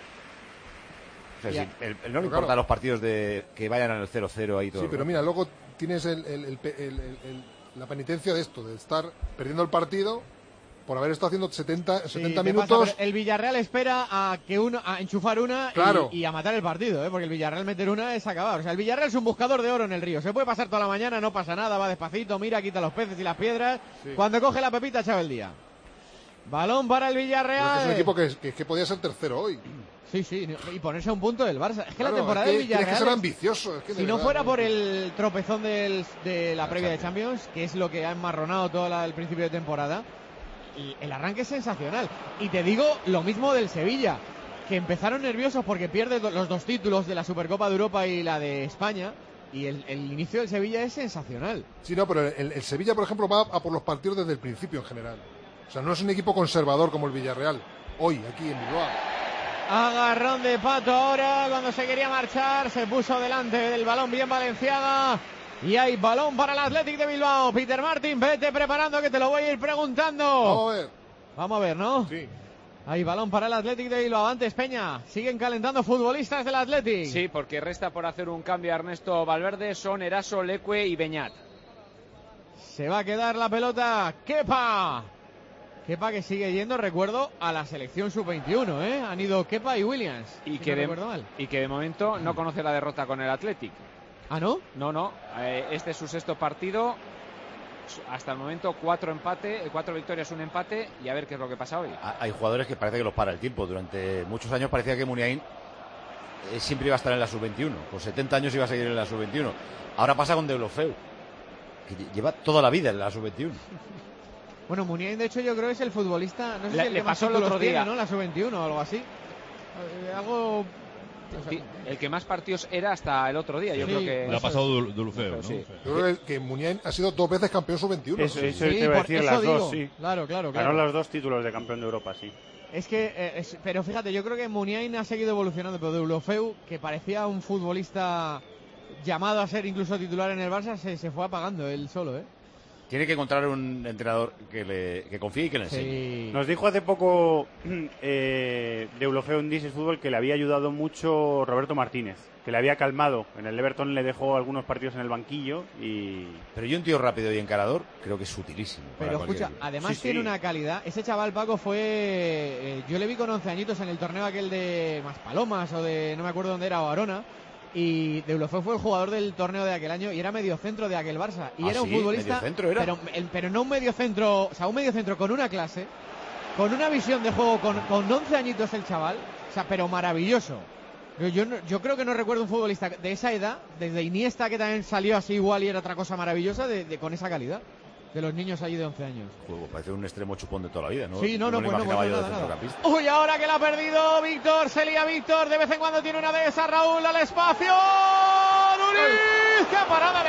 O sea, no le importa los partidos que vayan al 0-0 ahí todo.
Sí, pero mira, luego tienes la penitencia de esto, de estar perdiendo el partido por haber estado haciendo 70 minutos.
El Villarreal espera a enchufar una y a matar el partido, porque el Villarreal meter una es acabar. O sea, el Villarreal es un buscador de oro en el río. Se puede pasar toda la mañana, no pasa nada, va despacito, mira, quita los peces y las piedras. Sí. Cuando coge la pepita, echaba el día. Balón para el Villarreal.
Es un equipo que podía ser tercero hoy.
Sí, y ponerse a un punto del Barça. Es que la temporada del Villarreal...
Tienes que ser ambicioso.
Si no fuera por el tropezón de la previa de Champions, que es lo que ha enmarronado todo el principio de temporada, el arranque es sensacional. Y te digo lo mismo del Sevilla, que empezaron nerviosos porque pierde los dos títulos de la Supercopa de Europa y la de España, y el inicio del Sevilla es sensacional.
Sí, no, pero el Sevilla, por ejemplo, va a por los partidos desde el principio en general. O sea, no es un equipo conservador como el Villarreal, hoy, aquí en Bilbao.
Agarrón de Pato ahora, cuando se quería marchar, se puso delante del balón bien Valenciaga. Y hay balón para el Athletic de Bilbao. Peter Martin, vete preparando que te lo voy a ir preguntando. Vamos a ver, ¿no?
Sí.
Hay balón para el Athletic de Bilbao. Antes, Peña, siguen calentando futbolistas del Athletic.
Sí, porque resta por hacer un cambio a Ernesto Valverde. Son Eraso, Leque y Beñat.
Se va a quedar la pelota Kepa. Kepa que sigue yendo, recuerdo, a la selección sub-21, ¿eh? Han ido Kepa y Williams.
Y que de momento no conoce la derrota con el Athletic.
¿Ah, no?
No. Este es su sexto partido. Hasta el momento 4 victorias, 1 empate. Y a ver qué es lo que pasa hoy.
Hay jugadores que parece que los para el tiempo. Durante muchos años parecía que Muniain siempre iba a estar en la sub-21. Con 70 años iba a seguir en la sub-21. Ahora pasa con Deulofeu, que lleva toda la vida en la sub-21.
Bueno, Muniain, de hecho, yo creo que es el futbolista... No sé si el
le pasó el otro día,
¿no? La sub-21 o algo así. Algo...
El que más partidos era hasta el otro día, yo creo que...
Le ha pasado Deulofeu, ¿no?
Sí. Yo creo que Muniain ha sido 2 veces campeón sub-21.
Eso te iba a decir, las dos, sí.
Claro.
Ganó los 2 títulos de campeón de Europa, sí.
Es que, pero fíjate, yo creo que Muniain ha seguido evolucionando, pero Deulofeu, que parecía un futbolista llamado a ser incluso titular en el Barça, se fue apagando él solo, ¿eh?
Tiene que encontrar un entrenador que confíe y que le enseñe.
Sí. Nos dijo hace poco Deulofeu en This is Fútbol que le había ayudado mucho Roberto Martínez, que le había calmado. En el Everton le dejó algunos partidos en el banquillo y...
Pero yo un tío rápido y encarador creo que es utilísimo.
Pero escucha, además tiene una calidad. Ese chaval, Paco, fue... yo le vi con 11 añitos en el torneo aquel de Maspalomas o de... no me acuerdo dónde era, o Arona. Y Deulofeu fue el jugador del torneo de aquel año y era mediocentro de aquel Barça. Y era un futbolista,
era.
Pero no un mediocentro, o sea, un mediocentro con una clase, con una visión de juego, con 11 añitos el chaval, o sea, pero maravilloso. Yo creo que no recuerdo un futbolista de esa edad, desde Iniesta, que también salió así igual y era otra cosa maravillosa, con esa calidad. De los niños allí de 11 años.
Juego, parece un extremo chupón de toda la vida, ¿no?
Sí, no,
me lo
pues
imaginaba yo de
nada.
centrocampista.
Uy, ahora que la ha perdido Víctor, se lía Víctor, de vez en cuando tiene una de esas, Raúl, al espacio. ¡Duriz! ¡Qué parada de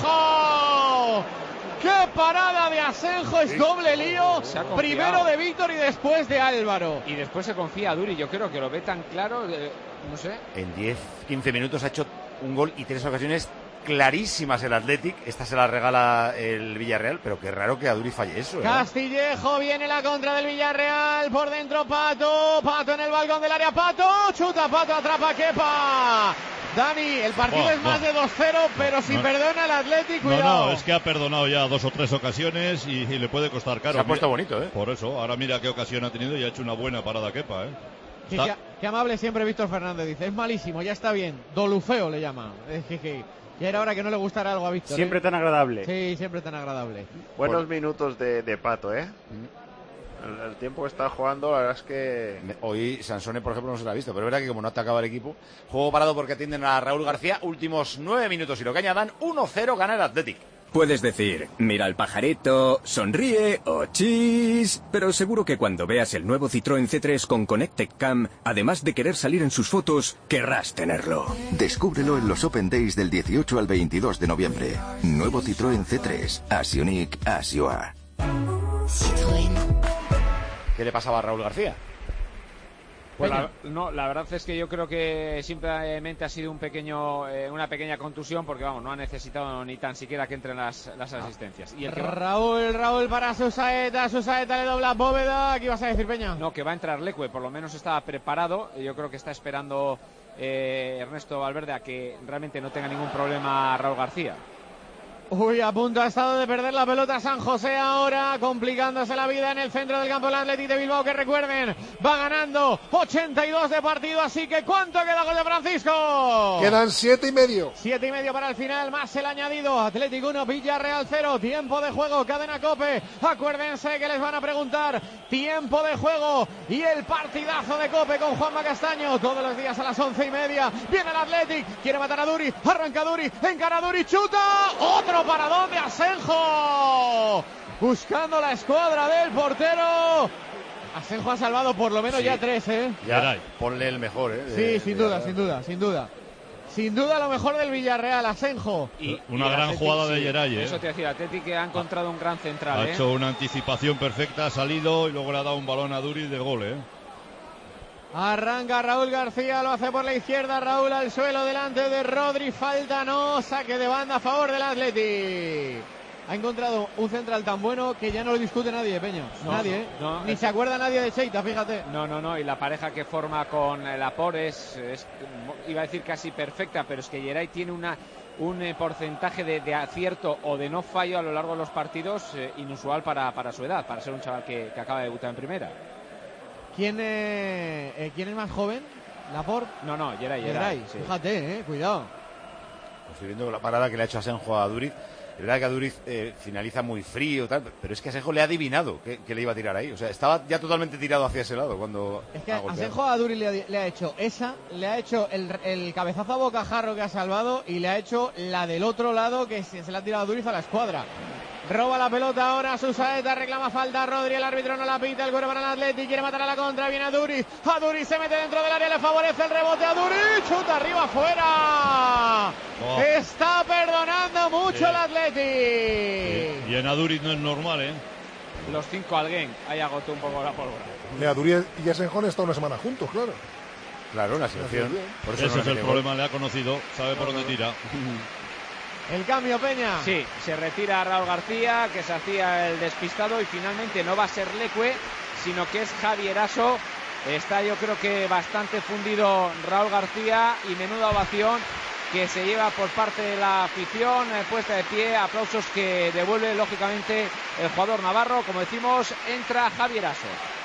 Asenjo! ¡Qué parada de Asenjo! Es doble lío. Primero de Víctor y después de Álvaro.
Y después se confía a Duri, yo creo que lo ve tan claro, no sé.
En 10-15 minutos ha hecho un gol y 3 ocasiones clarísimas el Athletic. Esta se la regala el Villarreal, pero qué raro que a Duri falle eso, ¿eh?
Castillejo, viene la contra del Villarreal, por dentro Pato en el balcón del área, Pato, chuta Pato, atrapa Kepa. Dani, el partido es más de 2-0, pero si perdona el Athletic, cuidado.
No, es que ha perdonado ya 2 o 3 ocasiones y le puede costar caro.
Se ha puesto bonito, ¿eh?
Por eso, ahora mira qué ocasión ha tenido y ha hecho una buena parada Kepa, ¿eh?
Sí, qué amable siempre Víctor Fernández, dice, es malísimo, ya está bien, Dolufeo le llama. Ya era hora que no le gustara algo a Víctor.
Siempre tan agradable.
Sí, siempre tan agradable.
Buenos minutos de Pato, ¿eh? El tiempo que está jugando, la verdad es que...
Hoy Sansone, por ejemplo, no se lo ha visto, pero es verdad que como no atacaba el equipo, juego parado porque atienden a Raúl García, últimos 9 minutos y lo que añadan, 1-0 gana el Athletic.
Puedes decir, mira al pajarito, sonríe o chis, pero seguro que cuando veas el nuevo Citroën C3 con Connected Cam, además de querer salir en sus fotos, querrás tenerlo.
Descúbrelo en los Open Days del 18 al 22 de noviembre. Nuevo Citroën C3, as unique as you are.
Citroën. ¿Qué le pasaba a Raúl García?
Pues la verdad es que yo creo que simplemente ha sido una pequeña contusión, porque vamos, no ha necesitado ni tan siquiera que entren las asistencias. Y
Raúl para Susaeta le dobla Bóveda. ¿Qué ibas a decir, Peña?
No, que va a entrar Leque, por lo menos estaba preparado. Yo creo que está esperando Ernesto Valverde a que realmente no tenga ningún problema Raúl García.
Uy, a punto ha estado de perder la pelota San José ahora, complicándose la vida en el centro del campo del Athletic de Bilbao, que recuerden, va ganando 82 de partido, así que ¿cuánto queda gol de Francisco?
Quedan 7,5.
7,5 para el final, más el añadido. Athletic 1, Villarreal 0, tiempo de juego, cadena COPE. Acuérdense que les van a preguntar tiempo de juego y el partidazo de COPE con Juanma Castaño, todos los días a las 11:30. Viene el Athletic, quiere matar a Duri, arranca Duri, encara a Duri, chuta, otro paradón de Asenjo, buscando la escuadra del portero. Asenjo ha salvado por lo menos ya 3, ¿eh?
Ya, ponle el mejor, ¿eh?
Sí, sin duda lo mejor del Villarreal, Asenjo.
Una gran jugada de Geray, ¿eh?
Eso te decía, Athletic ha encontrado un gran central,
Ha hecho una anticipación perfecta, ha salido y luego le ha dado un balón a Duri de gol, ¿eh?
Arranca Raúl García, lo hace por la izquierda, Raúl al suelo delante de Rodri, falta no, saque de banda a favor del Athletic. Ha encontrado un central tan bueno que ya no lo discute nadie, Peño. Nadie, ¿eh? Ni se acuerda nadie de Cheita, fíjate.
No, y la pareja que forma con Laporte es, iba a decir casi perfecta, pero es que Geray tiene un porcentaje de acierto o de no fallo a lo largo de los partidos inusual para su edad, para ser un chaval que acaba de debutar en primera.
¿Quién es más joven? ¿Laporte?
No, Geray.
Sí. Fíjate, cuidado.
Estoy viendo la parada que le ha hecho Asenjo a Duriz. Es verdad que a Duriz finaliza muy frío, tal, pero es que Asenjo le ha adivinado que le iba a tirar ahí. O sea, estaba ya totalmente tirado hacia ese lado cuando.
Es que Asenjo a Duriz le ha hecho esa, le ha hecho el cabezazo a bocajarro que ha salvado y le ha hecho la del otro lado que se le ha tirado a Duriz a la escuadra. Roba la pelota ahora Susaeta, reclama falta Rodri, el árbitro no la pita, el cuero para el Athletic, quiere matar a la contra, viene a Duri se mete dentro del área, le favorece el rebote a Duri, chuta arriba afuera. Está perdonando mucho el Athletic.
Y en Aduriz no es normal, ¿eh?
Los 5 alguien, ahí agotó un poco la pólvora.
Aduriz y Asenjo han estado una semana juntos, claro.
Claro, la selección.
Por eso ese es el problema, le ha conocido, sabe por dónde tira.
El cambio, Peña.
Sí, se retira Raúl García, que se hacía el despistado, y finalmente no va a ser Leque, sino que es Javi Eraso. Está yo creo que bastante fundido Raúl García y menuda ovación que se lleva por parte de la afición, puesta de pie, aplausos que devuelve lógicamente el jugador navarro. Como decimos, entra Javi Eraso.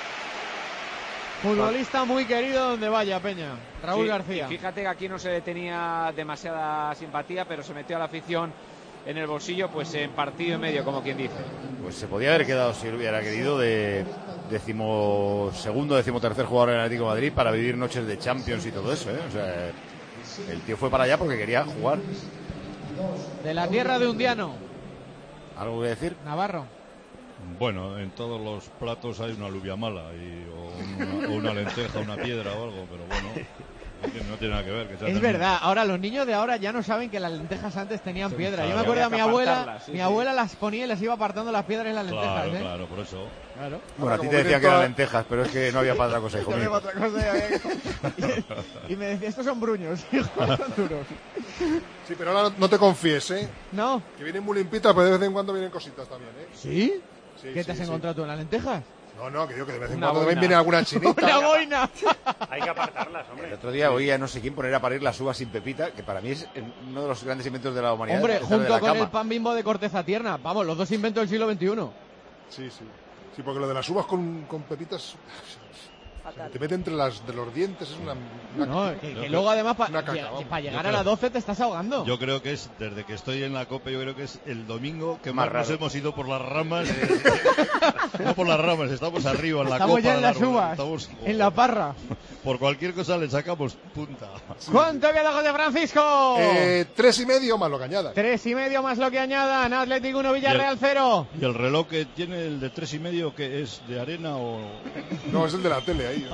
Futbolista muy querido donde vaya, Peña. Raúl García.
Y fíjate que aquí no se le tenía demasiada simpatía, pero se metió a la afición en el bolsillo, pues en partido y medio, como quien dice.
Pues se podía haber quedado, si él hubiera querido, de decimosegundo, decimotercer jugador en el Atlético de Madrid para vivir noches de Champions y todo eso, ¿eh? O sea, el tío fue para allá porque quería jugar.
De la tierra de Undiano.
¿Algo que decir?
Navarro.
Bueno, en todos los platos hay una alubia mala o una lenteja, una piedra o algo, pero bueno, no tiene nada que ver.
Es verdad, ahora los niños de ahora ya no saben que las lentejas antes tenían piedra.
Claro.
Yo me acuerdo de mi abuela,
sí,
mi
sí.
abuela las ponía y les iba apartando las piedras en las lentejas.
Claro,
¿eh?
claro, por eso.
Claro.
Bueno, a ti te decía que eran lentejas, pero es que no había para otra cosa, hijo
No había
mío.
para otra cosa, y me decía, estos son bruños, hijo, son duros.
Sí, pero ahora no te confíes, ¿eh?
No.
Que vienen muy limpitas, pero de vez en cuando vienen cositas también, ¿eh?
¿Sí?
Sí,
¿Qué te has encontrado tú en las lentejas?
No, que digo que de vez en
Una
cuando
boina.
viene alguna chinita.
¡Una boina!
Hay que apartarlas, hombre.
El otro día oía no sé quién poner a parir las uvas sin pepita, que para mí es uno de los grandes inventos de la humanidad.
Hombre,
estar de
junto
la
con
cama.
el pan Bimbo de corteza tierna. Vamos, los dos inventos del siglo XXI.
Sí. Sí, porque lo de las uvas con pepitas te mete entre de los dientes, es una
No, que luego además
una caca, vamos.
para llegar
Yo
a las
creo-
12 te estás ahogando.
Yo creo que es, desde que estoy en la COPE, yo creo que es el domingo que
Más
más nos
raro.
hemos ido por las ramas. No por las ramas, estamos arriba en la
Estamos
copa.
ya en
del
las
árbol,
uvas,
estamos-
en la parra.
Por cualquier cosa le sacamos punta.
¿Cuánto queda José Francisco?
3,5 más lo que añadas.
3,5 más lo que añadan. Atlético 1, Villarreal 0.
¿Y el reloj que tiene el de 3,5 que es de arena o...?
No, es el de la tele ahí.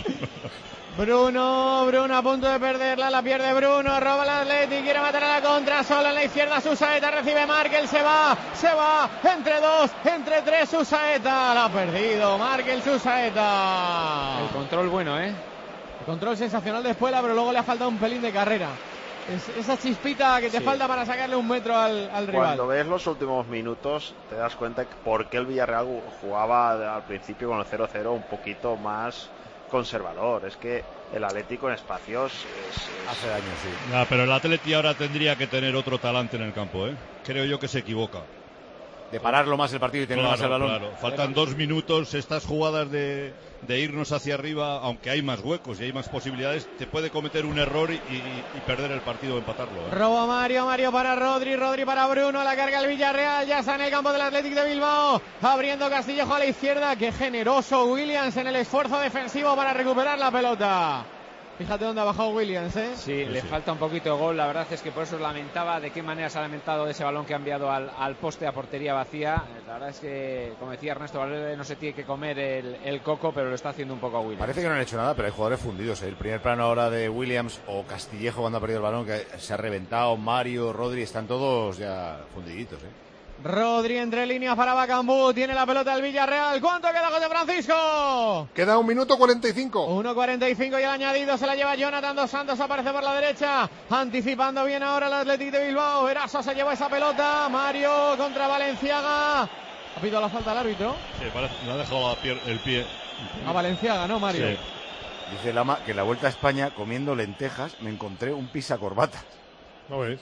Bruno a punto de perderla, la pierde Bruno, roba el Atleti, quiere matar a la contra, solo en la izquierda Susaeta, recibe Markel, se va, entre dos, entre tres, Susaeta, la ha perdido, Markel Susaeta.
El control bueno, ¿eh?
El control sensacional de Espuela, pero luego le ha faltado un pelín de carrera. Esa chispita que te
Sí.
falta para sacarle un metro al rival.
Cuando ves los últimos minutos te das cuenta que por qué el Villarreal jugaba al principio con el 0-0 un poquito más conservador. Es que el Atlético en espacios
hace daño, sí.
Ya, pero el Atleti ahora tendría que tener otro talante en el campo, ¿eh? Creo yo que se equivoca.
De pararlo más el partido y tener más el balón.
Claro. Faltan 2 minutos, estas jugadas de irnos hacia arriba, aunque hay más huecos y hay más posibilidades, te puede cometer un error y perder el partido o empatarlo, ¿eh?
Robo Mario para Rodri para Bruno, la carga el Villarreal, ya está en el campo del Athletic de Bilbao, abriendo Castillejo a la izquierda, qué generoso Williams en el esfuerzo defensivo para recuperar la pelota. Fíjate dónde ha bajado Williams, ¿eh?
Sí, le falta un poquito de gol. La verdad es que por eso lamentaba de qué manera se ha lamentado de ese balón que ha enviado al poste a portería vacía. La verdad es que, como decía Ernesto Valverde, no se tiene que comer el coco, pero lo está haciendo un poco a Williams.
Parece que no han hecho nada, pero hay jugadores fundidos, ¿eh? El primer plano ahora de Williams o Castillejo cuando ha perdido el balón, que se ha reventado, Mario, Rodri, están todos ya fundiditos, ¿eh?
Rodri entre líneas para Bacambú, tiene la pelota el Villarreal. ¿Cuánto queda, José Francisco?
Queda 1 minuto 45.
1:45 y el añadido, se la lleva Jonathan Dos Santos, aparece por la derecha, anticipando bien ahora el Athletic de Bilbao. Eraso se lleva esa pelota, Mario contra Valenciaga. ¿Ha pedido la falta al árbitro?
Sí, le ha dejado el pie.
A Valenciaga, ¿no, Mario?
Sí.
Dice Lama que en la Vuelta a España, comiendo lentejas, me encontré un pisacorbatas.
¿No ves?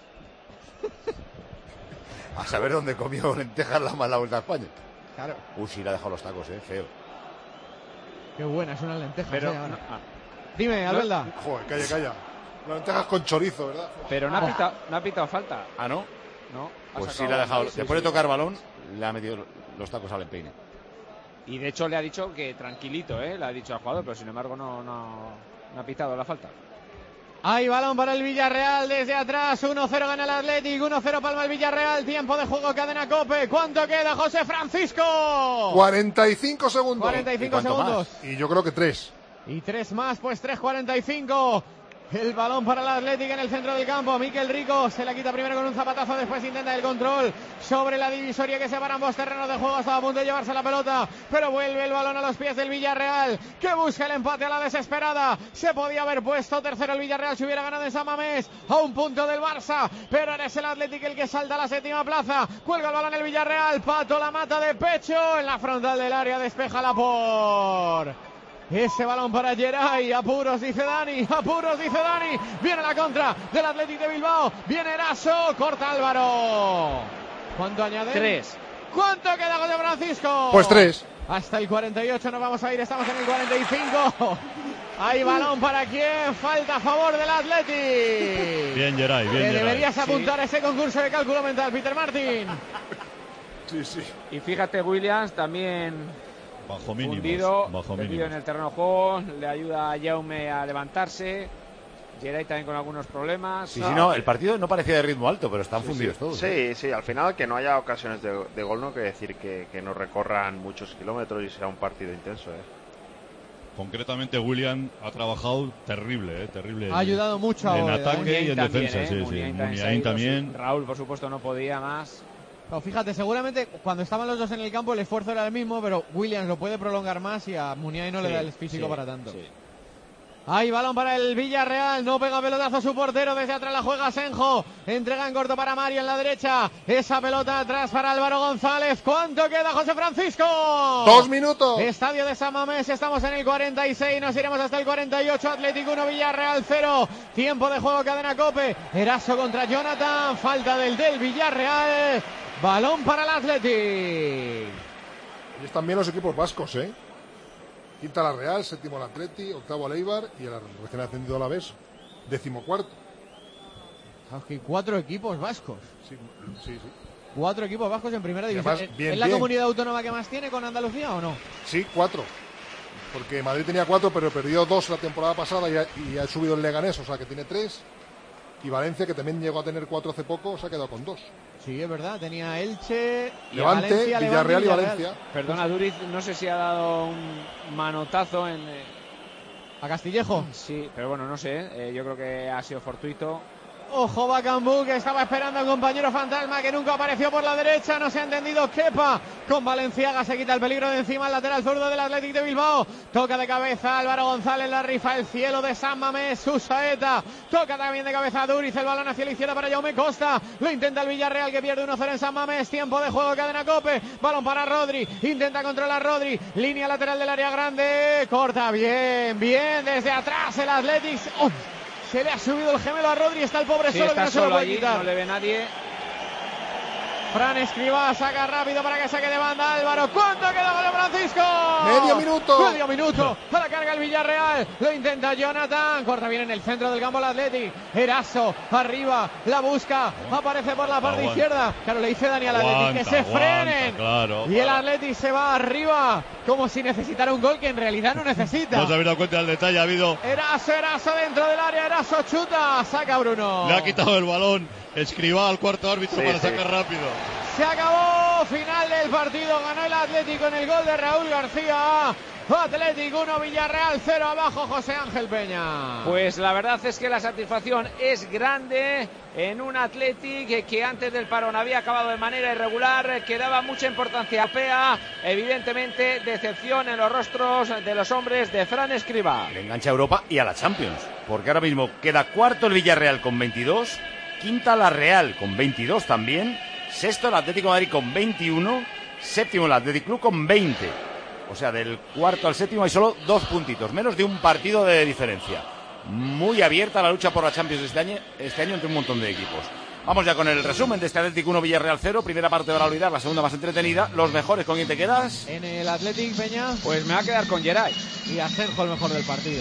A saber dónde comió lentejas Lama en la Vuelta a España.
Claro.
Sí, le ha dejado los tacos, feo.
Qué buenas son las lentejas,
Pero,
ahora. Dime, Albelda.
Joder, calla. Las lentejas con chorizo, ¿verdad?
Pero no ha pitado falta.
¿Ah, no?
No.
Pues sí, le ha dejado. Después de tocar balón, le ha metido los tacos al empeine.
Y de hecho le ha dicho que tranquilito, le ha dicho al jugador, pero sin embargo no ha pitado la falta.
Hay balón para el Villarreal desde atrás, 1-0 gana el Athletic, 1-0 palma el Villarreal, tiempo de juego, cadena COPE. ¿Cuánto queda, José Francisco?
45 segundos.
45 segundos.
Y yo creo que 3.
Y 3 más, pues 3:45. El balón para el Athletic en el centro del campo. Mikel Rico se la quita primero con un zapatazo, después intenta el control sobre la divisoria que separa ambos terrenos de juego. Estaba a punto de llevarse la pelota, pero vuelve el balón a los pies del Villarreal, que busca el empate a la desesperada. Se podía haber puesto tercero el Villarreal si hubiera ganado en San Mamés, a un punto del Barça, pero ahora es el Athletic el que salta a la séptima plaza. Cuelga el balón el Villarreal, Pato la mata de pecho en la frontal del área, despeja la por... Ese balón para Geray, apuros dice Dani, viene la contra del Athletic de Bilbao, viene Eraso, corta Álvaro. ¿Cuánto añade?
3.
¿Cuánto queda, José Francisco?
Pues 3.
Hasta el 48 nos vamos a ir, estamos en el 45. Hay balón para quién, falta a favor del Athletic.
Bien, Geray, bien,
Que
Geray.
deberías apuntar a ese concurso de cálculo mental, Peter Martin.
Sí.
Y fíjate, Williams también
Bajo mínimos.
Fundido en el terreno de juego, le ayuda a Jaume a levantarse. Geray también con algunos problemas.
Sí, no, el partido no parecía de ritmo alto, pero están fundidos todos.
Sí, al final que no haya ocasiones de gol no quiere decir que no recorran muchos kilómetros y sea un partido intenso.
Concretamente William ha trabajado terrible.
Ha ayudado mucho
en
a
ataque y en defensa.
Muniain también. Raúl, por supuesto, no podía más.
Pero fíjate, seguramente cuando estaban los dos en el campo el esfuerzo era el mismo, pero Williams lo puede prolongar más y a Muniain no le da el físico para tanto.
Sí.
Hay balón para el Villarreal, no pega pelotazo su portero, desde atrás la juega Senjo, entrega en corto para Mario en la derecha, esa pelota atrás para Álvaro González. ¿Cuánto queda, José Francisco?
2 minutos.
Estadio de San Mamés, estamos en el 46, nos iremos hasta el 48, Atlético 1, Villarreal 0, tiempo de juego, cadena COPE, Eraso contra Jonathan, falta del Villarreal, balón para el Atlético.
Y están bien los equipos vascos, Quinta la Real, séptimo el Atleti, octavo el Eibar y el recién ascendido Alavés, 14º.
4 equipos vascos.
Sí.
4 equipos vascos en primera división.
Además,
¿Es la comunidad autónoma que más tiene con Andalucía o no?
Sí, 4. Porque Madrid tenía 4, pero perdió 2 la temporada pasada y ha subido el Leganés, o sea que tiene 3. Y Valencia, que también llegó a tener 4 hace poco, se ha quedado con 2.
Sí, es verdad, tenía Elche,
Levante,
Valencia,
Villarreal y Valencia.
Perdona, Duriz, no sé si ha dado un manotazo
¿A Castillejo?
Sí, pero bueno, no sé, yo creo que ha sido fortuito.
Ojo Bacambú, que estaba esperando al compañero fantasma que nunca apareció por la derecha, no se ha entendido. Kepa con Valenciaga, se quita el peligro de encima, el lateral zurdo del Athletic de Bilbao, toca de cabeza Álvaro González, la rifa el cielo de San Mamés, su saeta, toca también de cabeza Duriz, el balón hacia la izquierda para Jaume Costa, lo intenta el Villarreal que pierde 1-0 en San Mamés, tiempo de juego, cadena COPE, balón para Rodri, intenta controlar Rodri, línea lateral del área grande, corta bien, desde atrás el Athletic. Se le ha subido el gemelo a Rodri, está el pobre solo que no se lo puede quitar.
No le ve nadie.
Fran Escribá saca rápido para que saque de banda Álvaro. ¿Cuánto queda, José Francisco? Medio minuto. Para carga el Villarreal. Lo intenta Jonathan. Corta bien en el centro del campo el Athletic. Eraso arriba. La busca. Aparece por la parte izquierda. Claro, le dice Dani al Athletic que se frenen.
Claro,
y el Athletic se va arriba. Como si necesitara un gol que en realidad no necesita.
No se habéis dado cuenta del detalle. Ha habido.
Eraso dentro del área. Eraso chuta. Saca Bruno.
Le ha quitado el balón. Escribá al cuarto árbitro para sacar rápido.
Se acabó, final del partido, ganó el Atlético en el gol de Raúl García. Atlético 1, Villarreal 0, abajo José Ángel Peña.
Pues la verdad es que la satisfacción es grande en un Athletic que antes del parón había acabado de manera irregular, que daba mucha importancia a PEA, evidentemente decepción en los rostros de los hombres de Fran Escribá.
Le engancha a Europa y a la Champions, porque ahora mismo queda cuarto el Villarreal con 22, quinta la Real con 22 también, sexto el Atlético de Madrid con 21, séptimo el Athletic Club con 20. O sea, del cuarto al séptimo hay solo 2 puntitos, menos de un partido de diferencia. Muy abierta la lucha por la Champions este año entre un montón de equipos. Vamos ya con el resumen de este Atlético 1, Villarreal 0. Primera parte para olvidar, la segunda más entretenida. Los mejores, ¿con quién te quedas?
En el Athletic, Peña.
Pues me va a quedar con Geray.
Y a Senjo el mejor del partido.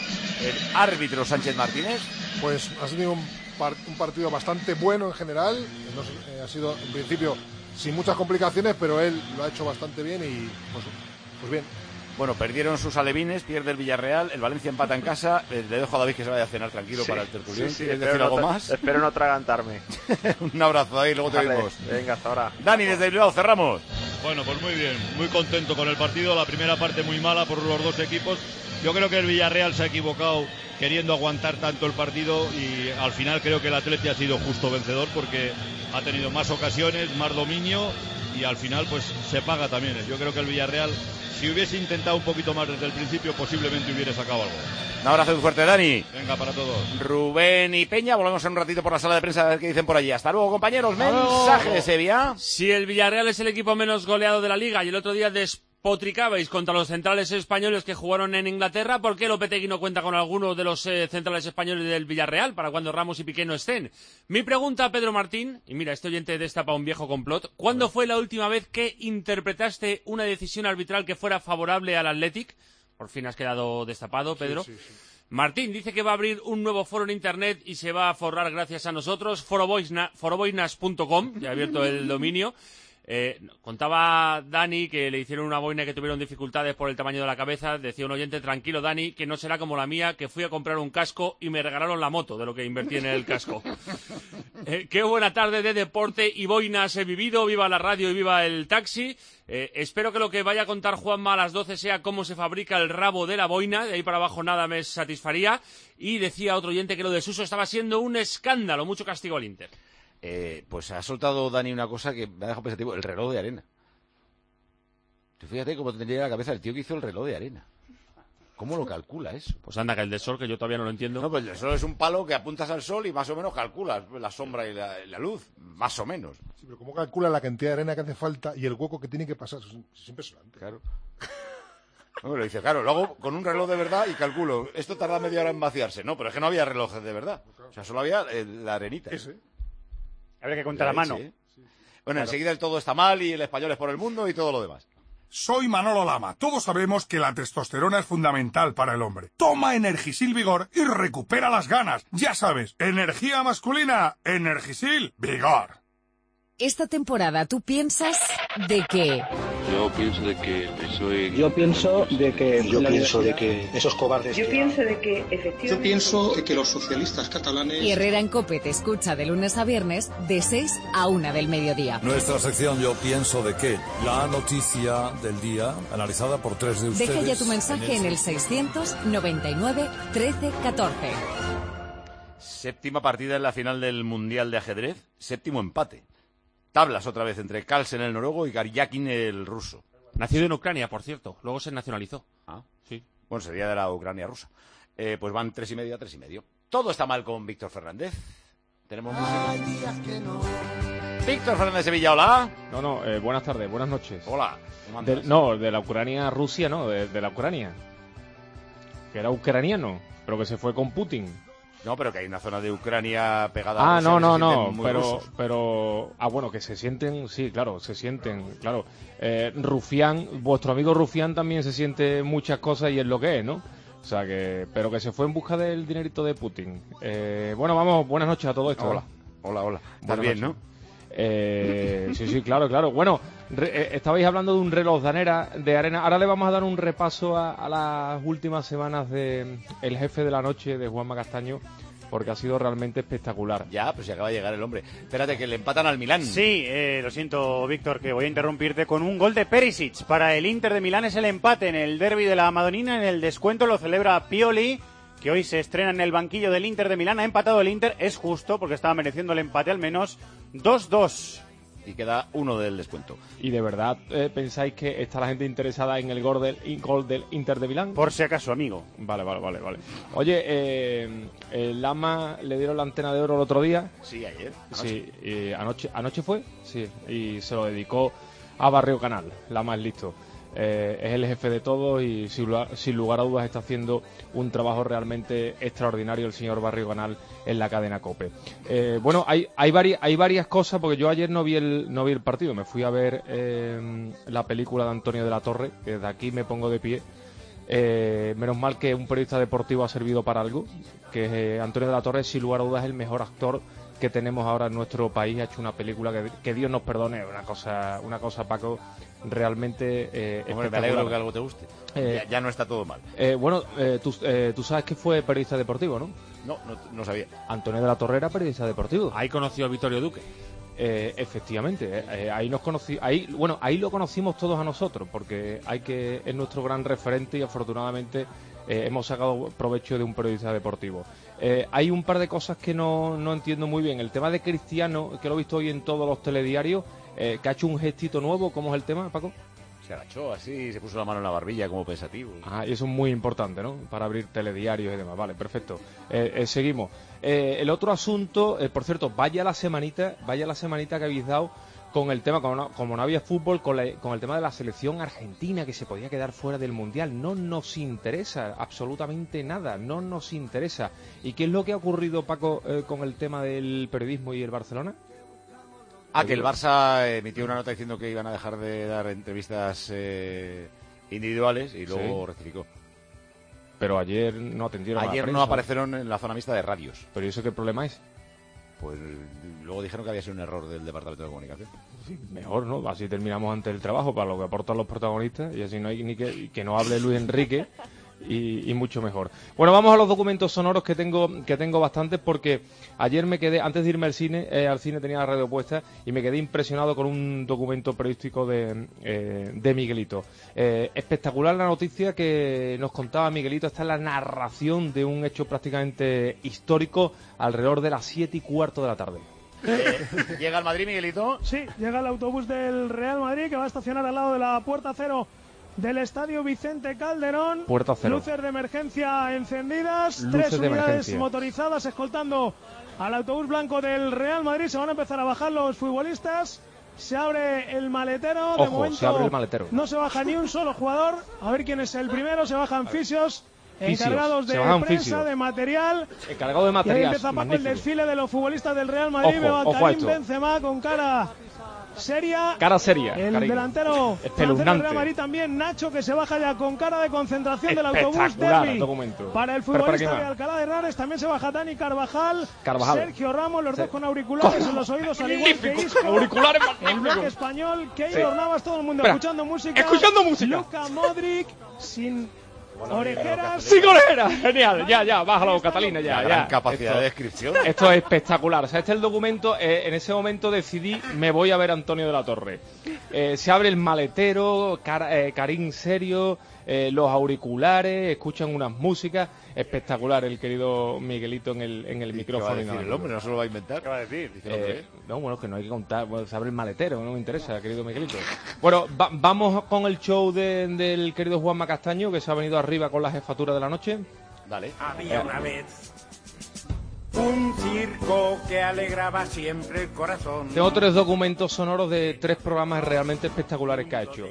El árbitro Sánchez Martínez.
Pues ha sido un partido bastante bueno en general. Ha sido en principio sin muchas complicaciones, pero él lo ha hecho bastante bien y pues bien.
Bueno, perdieron sus alevines, pierde el Villarreal, el Valencia empata en casa. Le dejo a David que se vaya a cenar tranquilo para el tertulión. ¿Quieres decir algo más?
Espero no atragantarme.
Un abrazo, David, luego te vemos.
Venga, hasta ahora.
Dani, desde Bilbao, cerramos.
Bueno, pues muy bien, muy contento con el partido. La primera parte muy mala por los dos equipos. Yo creo que el Villarreal se ha equivocado queriendo aguantar tanto el partido y al final creo que el Atleti ha sido justo vencedor porque ha tenido más ocasiones, más dominio y al final pues se paga también. Yo creo que el Villarreal, si hubiese intentado un poquito más desde el principio, posiblemente hubiera sacado algo.
Un abrazo muy fuerte, Dani.
Venga, para todos.
Rubén y Peña, volvemos en un ratito por la sala de prensa a ver qué dicen por allí. Hasta luego, compañeros. Mensaje de Sevilla.
Si el Villarreal es el equipo menos goleado de la Liga y el otro día despotricabais contra los centrales españoles que jugaron en Inglaterra, ¿por qué Lopetegui no cuenta con alguno de los centrales españoles del Villarreal para cuando Ramos y Piqué no estén? Mi pregunta a Pedro Martín, y mira, este oyente destapa un viejo complot, ¿cuándo fue la última vez que interpretaste una decisión arbitral que fuera favorable al Athletic? Por fin has quedado destapado, Pedro. Sí. Martín dice que va a abrir un nuevo foro en internet y se va a forrar gracias a nosotros, foroboinas.com, ya ha abierto el dominio. Contaba Dani que le hicieron una boina y que tuvieron dificultades por el tamaño de la cabeza. Decía un oyente, tranquilo Dani, que no será como la mía, que fui a comprar un casco y me regalaron la moto de lo que invertí en el casco. Qué buena tarde de deporte y boinas he vivido, viva la radio y viva el taxi. Espero que lo que vaya a contar Juanma a las 12 sea cómo se fabrica el rabo de la boina, de ahí para abajo nada me satisfaría. Y decía otro oyente que lo de Suso estaba siendo un escándalo, mucho castigo al Inter.
Pues ha soltado Dani una cosa que me ha dejado pensativo, el reloj de arena. Tú fíjate cómo tendría la cabeza el tío que hizo el reloj de arena. ¿Cómo lo calcula eso?
Pues anda, que el de sol, que yo todavía no lo entiendo.
No, pues el de sol es un palo que apuntas al sol y más o menos calculas la sombra y la luz, más o menos.
Sí, pero ¿cómo calcula la cantidad de arena que hace falta y el hueco que tiene que pasar? Es impresionante.
Claro. Bueno, lo dice, claro, lo hago con un reloj de verdad y calculo, esto tarda media hora en vaciarse. No, pero es que no había relojes de verdad. O sea, solo había la arenita.
Ese.
Habría que contar a mano.
Bueno, claro. Enseguida el todo está mal y el español es por el mundo y todo lo demás.
Soy Manolo Lama. Todos sabemos que la testosterona es fundamental para el hombre. Toma Energisil Vigor y recupera las ganas. Ya sabes, energía masculina, Energisil Vigor.
Esta temporada tú piensas de que...
Yo pienso de que el PSOE...
Yo pienso de que
esos cobardes...
Yo pienso de que efectivamente...
Yo pienso de que los socialistas catalanes...
Y Herrera en COPE te escucha de lunes a viernes de 6 a 1 del mediodía.
Nuestra sección Yo pienso de que... La noticia del día analizada por 3 de ustedes...
Deja ya tu mensaje en el 699 13 14.
Séptima partida en la final del Mundial de Ajedrez. Séptimo empate. Tablas otra vez entre Carlsen el noruego y Garyakin el ruso.
Nacido en Ucrania, por cierto. Luego se nacionalizó.
Ah,
sí.
Bueno, sería de la Ucrania rusa. Pues van 3,5 a 3,5. Todo está mal con Víctor Fernández. Tenemos música. Víctor Fernández Sevilla, hola.
No, buenas tardes, buenas noches.
Hola.
De la Ucrania Rusia, no, de la Ucrania. Que era ucraniano, pero que se fue con Putin.
No, pero que hay una zona de Ucrania pegada a Rusia.
Pero bueno, que se sienten, sí, claro, claro. Rufián, vuestro amigo Rufián también se siente muchas cosas y es lo que es, ¿no? O sea que, pero que se fue en busca del dinerito de Putin. Bueno, vamos, buenas noches a todo esto.
Hola. ¿Estás bien, no?
Sí, claro. Bueno, estabais hablando de un reloj de arena. Ahora le vamos a dar un repaso a las últimas semanas de El jefe de la noche de Juanma Castaño, porque ha sido realmente espectacular.
Ya, pues se acaba de llegar el hombre. Espérate, que le empatan al Milán.
Sí, lo siento, Víctor, que voy a interrumpirte con un gol de Perisic. Para el Inter de Milán es el empate en el derbi de la Madonina. En el descuento lo celebra Pioli, que hoy se estrena en el banquillo del Inter de Milán. Ha empatado el Inter, es justo, porque estaba mereciendo el empate al menos. 2-2.
Y queda 1 del descuento.
¿Y de verdad pensáis que está la gente interesada en el gol del Inter de Milán?
Por si acaso, amigo.
Vale. Oye, el Lama le dieron la antena de oro el otro día.
Sí, ayer.
Sí, anoche fue. Sí, y se lo dedicó a Barrio Canal. Lama es listo. Es el jefe de todos y sin lugar a dudas está haciendo un trabajo realmente extraordinario el señor Barrio Canal en la cadena COPE. Bueno, hay varias cosas, porque yo ayer no vi el partido, me fui a ver la película de Antonio de la Torre, que desde aquí me pongo de pie. Menos mal que un periodista deportivo ha servido para algo, que Antonio de la Torre sin lugar a dudas es el mejor actor que tenemos ahora en nuestro país. Ha hecho una película que Dios nos perdone, una cosa, Paco, realmente
me alegro que algo te guste. Ya no está todo mal.
Bueno, tú sabes que fue periodista deportivo, ¿no?
No sabía.
Antonio de la Torre era periodista deportivo.
Ahí conoció a Vittorio Duque.
Efectivamente, ahí lo conocimos todos a nosotros, porque es nuestro gran referente y afortunadamente hemos sacado provecho de un periodista deportivo. Hay un par de cosas que no entiendo muy bien. El tema de Cristiano, que lo he visto hoy en todos los telediarios, que ha hecho un gestito nuevo. ¿Cómo es el tema, Paco?
Se agachó así, se puso la mano en la barbilla como pensativo.
Y eso es muy importante, ¿no? Para abrir telediarios y demás. Vale, perfecto. Seguimos. El otro asunto, por cierto, vaya la semanita que habéis dado con el tema, como no había fútbol, con el tema de la selección argentina que se podía quedar fuera del Mundial. No nos interesa absolutamente nada, no nos interesa. ¿Y qué es lo que ha ocurrido, Paco, con el tema del periodismo y el Barcelona?
Que el Barça emitió una nota diciendo que iban a dejar de dar entrevistas individuales y luego rectificó.
Pero ayer no atendieron a la prensa.
Ayer no aparecieron en la zona mixta de radios.
¿Pero y eso qué problema es?
Pues luego dijeron que había sido un error del Departamento de Comunicación.
Sí, mejor, ¿no? Así terminamos antes el trabajo para lo que aportan los protagonistas y así no hay ni que no hable Luis Enrique y mucho mejor. Bueno, vamos a los documentos sonoros que tengo bastantes porque ayer me quedé, antes de irme al cine tenía la radio puesta y me quedé impresionado con un documento periodístico de Miguelito. Espectacular la noticia que nos contaba Miguelito. Esta es la narración de un hecho prácticamente histórico alrededor de las 7:15 de la tarde.
¿Llega al Madrid, Miguelito?
Sí, llega el autobús del Real Madrid que va a estacionar al lado de la puerta 0 del Estadio Vicente Calderón.
Puerta 0.
Luces de emergencia encendidas,
Luces
3
de
unidades
emergencia
motorizadas escoltando al autobús blanco del Real Madrid. Se van a empezar a bajar los futbolistas. Se abre el maletero. De
Ojo,
momento
se abre el maletero.
No se baja ni un solo jugador. A ver quién es el primero. Se bajan fisios. Encargados de prensa, de material.
Encargado de material.
Y ahí empieza Paco el desfile de los futbolistas del Real Madrid.
Ojo,
Veo a
ojo
Karim Benzema con cara seria.
Cara seria.
El
cariño.
delantero del Real Madrid también, Nacho, que se baja ya con cara de concentración del autobús derbi. Para el futbolista de Alcalá de Henares también se baja Dani Carvajal. Sergio Ramos, los dos con auriculares en los oídos, al igual que Isco.
Auriculares
el bloque español, Keylor Navas, todo el mundo escuchando música.
Escuchando música.
Luka Modric sin orejeras.
¡Sin orejeras! Genial, ya, bájalo, Catalina, ya.
Gran capacidad de descripción.
Esto es espectacular. O sea, este es el documento. En ese momento decidí, me voy a ver a Antonio de la Torre. Se abre el maletero, Karim serio, los auriculares, escuchan unas músicas. Espectacular el querido Miguelito en el micrófono.
¿Qué va a decir el hombre? ¿No se lo va a inventar?
¿Qué va a decir?
No, bueno, que no hay que contar. Bueno, se abre el maletero, no me interesa, querido Miguelito. Bueno, vamos con el show del querido Juanma Castaño, que se ha venido arriba con la jefatura de la noche.
Dale.
Había una vez un circo que alegraba siempre el corazón.
Tengo 3 documentos sonoros de 3 programas realmente espectaculares que ha hecho.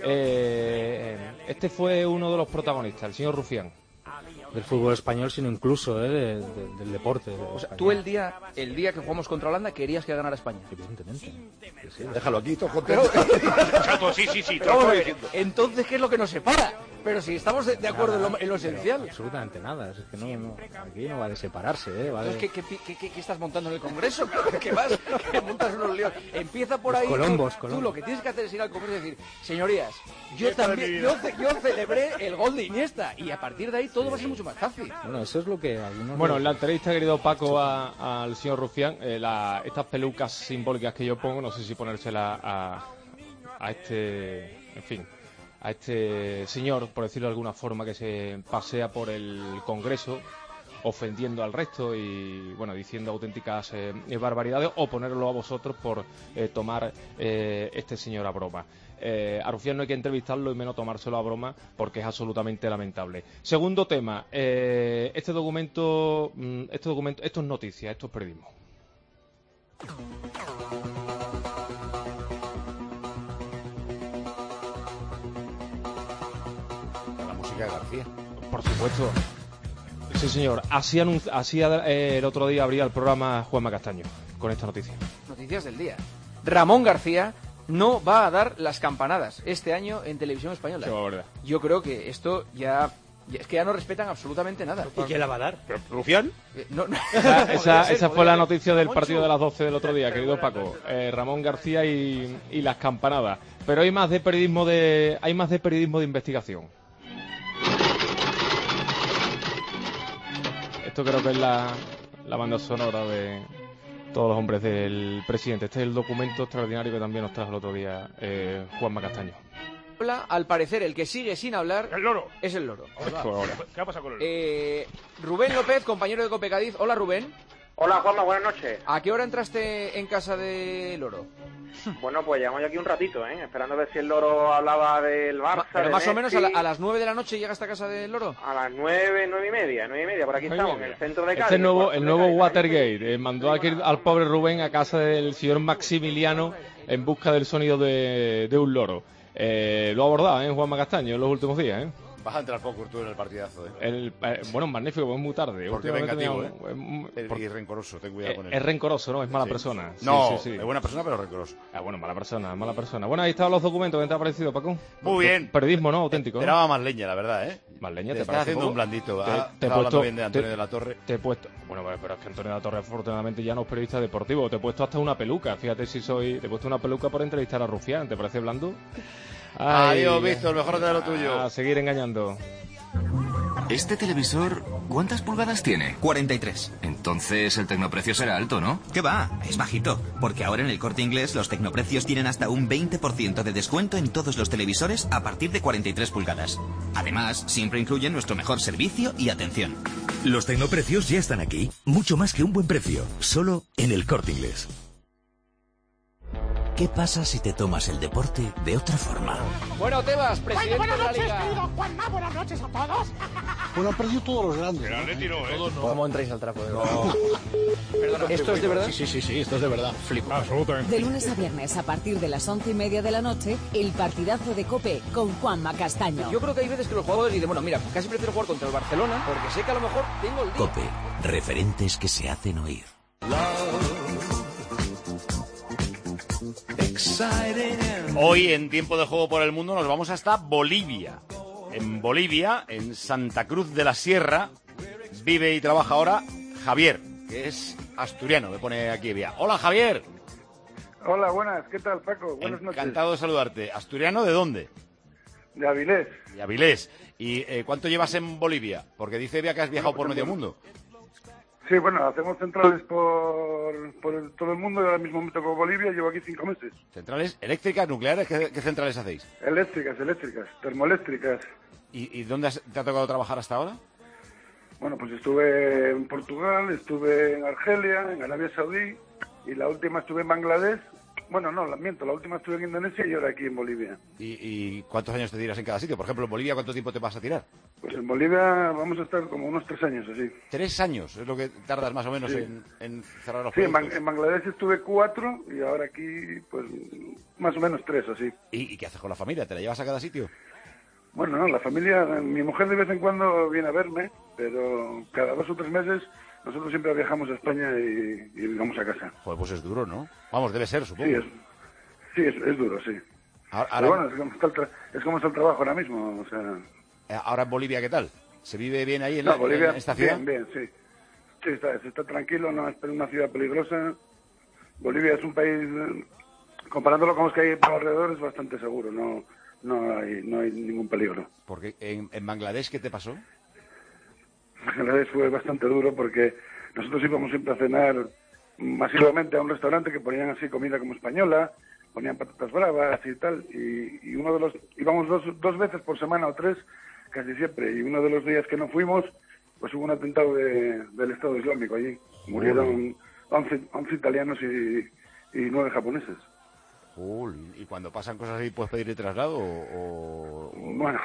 Este fue uno de los protagonistas, el señor Rufián.
Del fútbol español, sino incluso del deporte.
O sea, tú el día que jugamos contra Holanda querías que ganara España.
Evidentemente.
Sí, déjalo aquí, todo contento.
Sí.
Entonces, ¿qué es lo que nos separa? Pero si estamos de acuerdo en lo esencial.
Absolutamente nada. Es que no, aquí no va de separarse. Va de...
¿Qué estás montando en el Congreso? ¿Qué vas? ¿Qué montas unos líos? Empieza por ahí.
Colombos.
Tú lo que tienes que hacer es ir al Congreso y decir, señorías, yo celebré el gol de Iniesta. Y a partir de ahí todo va a ser mucho más fácil.
Bueno, eso es lo que algunos...
Bueno, en la entrevista, querido Paco, al señor Rufián, estas pelucas simbólicas que yo pongo, no sé si ponérselas a este... En fin, a este señor, por decirlo de alguna forma, que se pasea por el Congreso ofendiendo al resto y, bueno, diciendo auténticas barbaridades, o ponerlo a vosotros por tomar este señor a broma. A Rufián no hay que entrevistarlo y menos tomárselo a broma porque es absolutamente lamentable. Segundo tema, esto es noticia, esto es periodismo.
La música de García.
Por supuesto. Sí, señor. Así el otro día abría el programa Juanma Castaño con esta noticia.
Noticias del día. Ramón García no va a dar las campanadas este año en Televisión Española.
Qué verdad.
Yo creo que esto es que ya no respetan absolutamente nada.
¿Y quién la va a dar?
¿Rufián?
No.
Esa fue la noticia del partido de las 12 del otro día, querido Paco. Ramón García y las campanadas. Pero hay más de periodismo de investigación. Esto creo que es la banda sonora de todos los hombres del presidente. Este es el documento extraordinario que también nos trajo el otro día Juanma Castaño.
Al parecer, el que sigue sin hablar...
El loro.
Es el loro.
¿Qué ha pasado con el loro?
Rubén López, compañero de Cope Cádiz. Hola, Rubén.
Hola, Juanma, buenas noches.
¿A qué hora entraste en casa de Loro?
Bueno, pues llevamos aquí un ratito, esperando a ver si el Loro hablaba del Barça.
Pero más o menos a las 9 de la noche llegaste a casa del Loro.
A las 9 y media, por aquí estamos, en el centro de Cádiz.
Este es el nuevo Watergate. Mandó al pobre Rubén a casa del señor Maximiliano en busca del sonido de un loro. Lo ha abordado, Juanma Castaño, en los últimos días,
Vas a entrar poco tú en el partidazo,
bueno, magnífico, pues muy tarde.
Porque vengativo, y rencoroso, ten cuidado con él.
Es rencoroso, ¿no? Es mala persona.
No, es buena persona, pero rencoroso.
Bueno, mala persona. Bueno, ahí estaban los documentos. ¿Qué te ha parecido, Paco?
Muy bien.
Periodismo, ¿no? Auténtico, ¿no?
Esperaba más leña, la verdad, ¿eh?
Más leña,
te estás haciendo
poco?
Un blandito.
Te he puesto
bien de Antonio de la Torre.
Te he puesto... Bueno, pero es que Antonio de la Torre, afortunadamente, ya no es periodista deportivo. Te he puesto hasta una peluca. Fíjate si soy... Te he puesto una peluca por entrevistar a Rufián. ¿Te parece blando?
Adiós, Víctor. Mejor de lo tuyo.
A seguir engañando.
¿Este televisor cuántas pulgadas tiene?
43.
Entonces el tecnoprecio será alto, ¿no?
¿Qué va? Es bajito. Porque ahora en el Corte Inglés los tecnoprecios tienen hasta un 20% de descuento en todos los televisores a partir de 43 pulgadas. Además, siempre incluyen nuestro mejor servicio y atención.
Los tecnoprecios ya están aquí. Mucho más que un buen precio. Solo en el Corte Inglés. ¿Qué pasa si te tomas el deporte de otra forma?
Bueno, Tebas, presidente
buenas
de la
noches,
Liga.
querido Juanma, buenas noches a todos.
Bueno, han perdido todos los grandes.
Pero han retirado,
Todos no.
¿Cómo entráis al trapo? Perdona, ¿esto es de verdad?
Sí, esto es de verdad.
Flipo.
Absolutamente.
De lunes a viernes, a partir de las 11:30 de la noche, el partidazo de COPE con Juanma Castaño.
Yo creo que hay veces que los jugadores dicen, bueno, mira, casi prefiero jugar contra el Barcelona porque sé que a lo mejor tengo el día.
COPE. Referentes que se hacen oír.
Hoy en Tiempo de Juego por el Mundo nos vamos hasta Bolivia. En Bolivia, en Santa Cruz de la Sierra, vive y trabaja ahora Javier, que es asturiano, me pone aquí vía. Hola, Javier.
Hola, buenas, ¿qué tal, Paco? Buenas noches.
Encantado de saludarte. ¿Asturiano de dónde?
De Avilés.
De Avilés. ¿Y cuánto llevas en Bolivia? Porque dice Bea que has viajado por medio mundo.
Sí, bueno, hacemos centrales por todo el mundo y ahora mismo me tocó Bolivia, llevo aquí 5 meses.
¿Centrales eléctricas, nucleares? ¿Qué centrales hacéis?
Eléctricas, termoeléctricas.
¿Y dónde te ha tocado trabajar hasta ahora?
Bueno, pues estuve en Portugal, estuve en Argelia, en Arabia Saudí y la última estuve en Bangladesh. Bueno, no, miento, la última estuve en Indonesia y ahora aquí en Bolivia.
¿Y cuántos años te tiras en cada sitio? Por ejemplo, en Bolivia, ¿cuánto tiempo te vas a tirar?
Pues en Bolivia vamos a estar como unos 3 años, así.
3 años es lo que tardas más o menos en cerrar los
proyectos.
Sí,
en Bangladesh estuve 4 y ahora aquí, pues, más o menos 3, así.
¿Y qué haces con la familia? ¿Te la llevas a cada sitio?
Bueno, no, la familia, mi mujer de vez en cuando viene a verme, pero cada 2 o 3 meses nosotros siempre viajamos a España y vamos a casa.
Joder, pues es duro, ¿no? Vamos, debe ser, supongo.
Sí, es duro, sí. Pero bueno, es como está el trabajo ahora mismo, o sea...
Ahora en Bolivia, ¿qué tal? ¿Se vive bien ahí en esta ciudad?
Bien, sí. Sí, se está tranquilo, no es una ciudad peligrosa. Bolivia es un país, comparándolo con los que hay por alrededor, es bastante seguro, no hay ningún peligro.
Porque en Bangladesh, ¿qué te pasó?
Bangladesh fue bastante duro porque nosotros íbamos siempre a cenar masivamente a un restaurante que ponían así comida como española, ponían patatas bravas y tal, y uno de los íbamos dos veces por semana o 3 casi siempre, y uno de los días que no fuimos pues hubo un atentado del Estado Islámico allí. Murieron 11 italianos y 9 japoneses.
¿Y cuando pasan cosas así puedes pedir el traslado o...?
Bueno,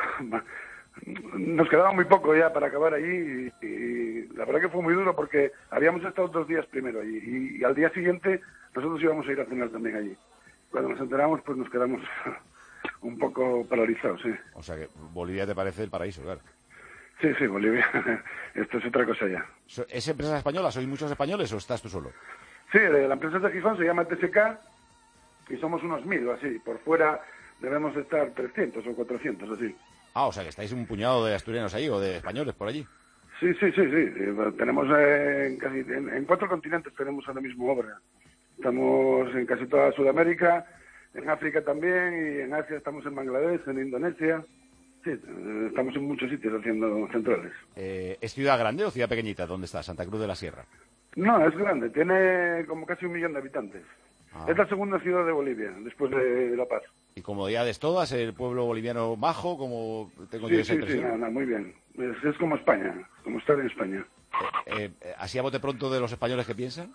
nos quedaba muy poco ya para acabar allí y la verdad que fue muy duro porque habíamos estado 2 días primero allí y al día siguiente nosotros íbamos a ir a cenar también allí. Cuando nos enteramos pues nos quedamos un poco paralizados, sí.
O sea que Bolivia te parece el paraíso, claro.
Sí, Bolivia. Esto es otra cosa ya.
¿Es empresa española? ¿Sois muchos españoles o estás tú solo?
Sí, la empresa de Gijón se llama TSK y somos unos 1000 o así. Por fuera debemos estar 300 o 400 así.
Ah, o sea que estáis un puñado de asturianos ahí o de españoles por allí.
Sí. Tenemos en 4 continentes tenemos ahora mismo obra. Estamos en casi toda Sudamérica, en África también, y en Asia estamos en Bangladesh, en Indonesia. Sí, estamos en muchos sitios haciendo centrales.
¿Es ciudad grande o ciudad pequeñita? ¿Dónde está? Santa Cruz de la Sierra.
No, es grande. Tiene como casi 1 millón de habitantes. Es la segunda ciudad de Bolivia, después de La Paz.
¿Y comodidades todas? ¿El pueblo boliviano majo? Como tengo yo esa impresión.
Sí, muy bien. Es como España, como estar en España.
¿Así a bote pronto de los españoles que piensan?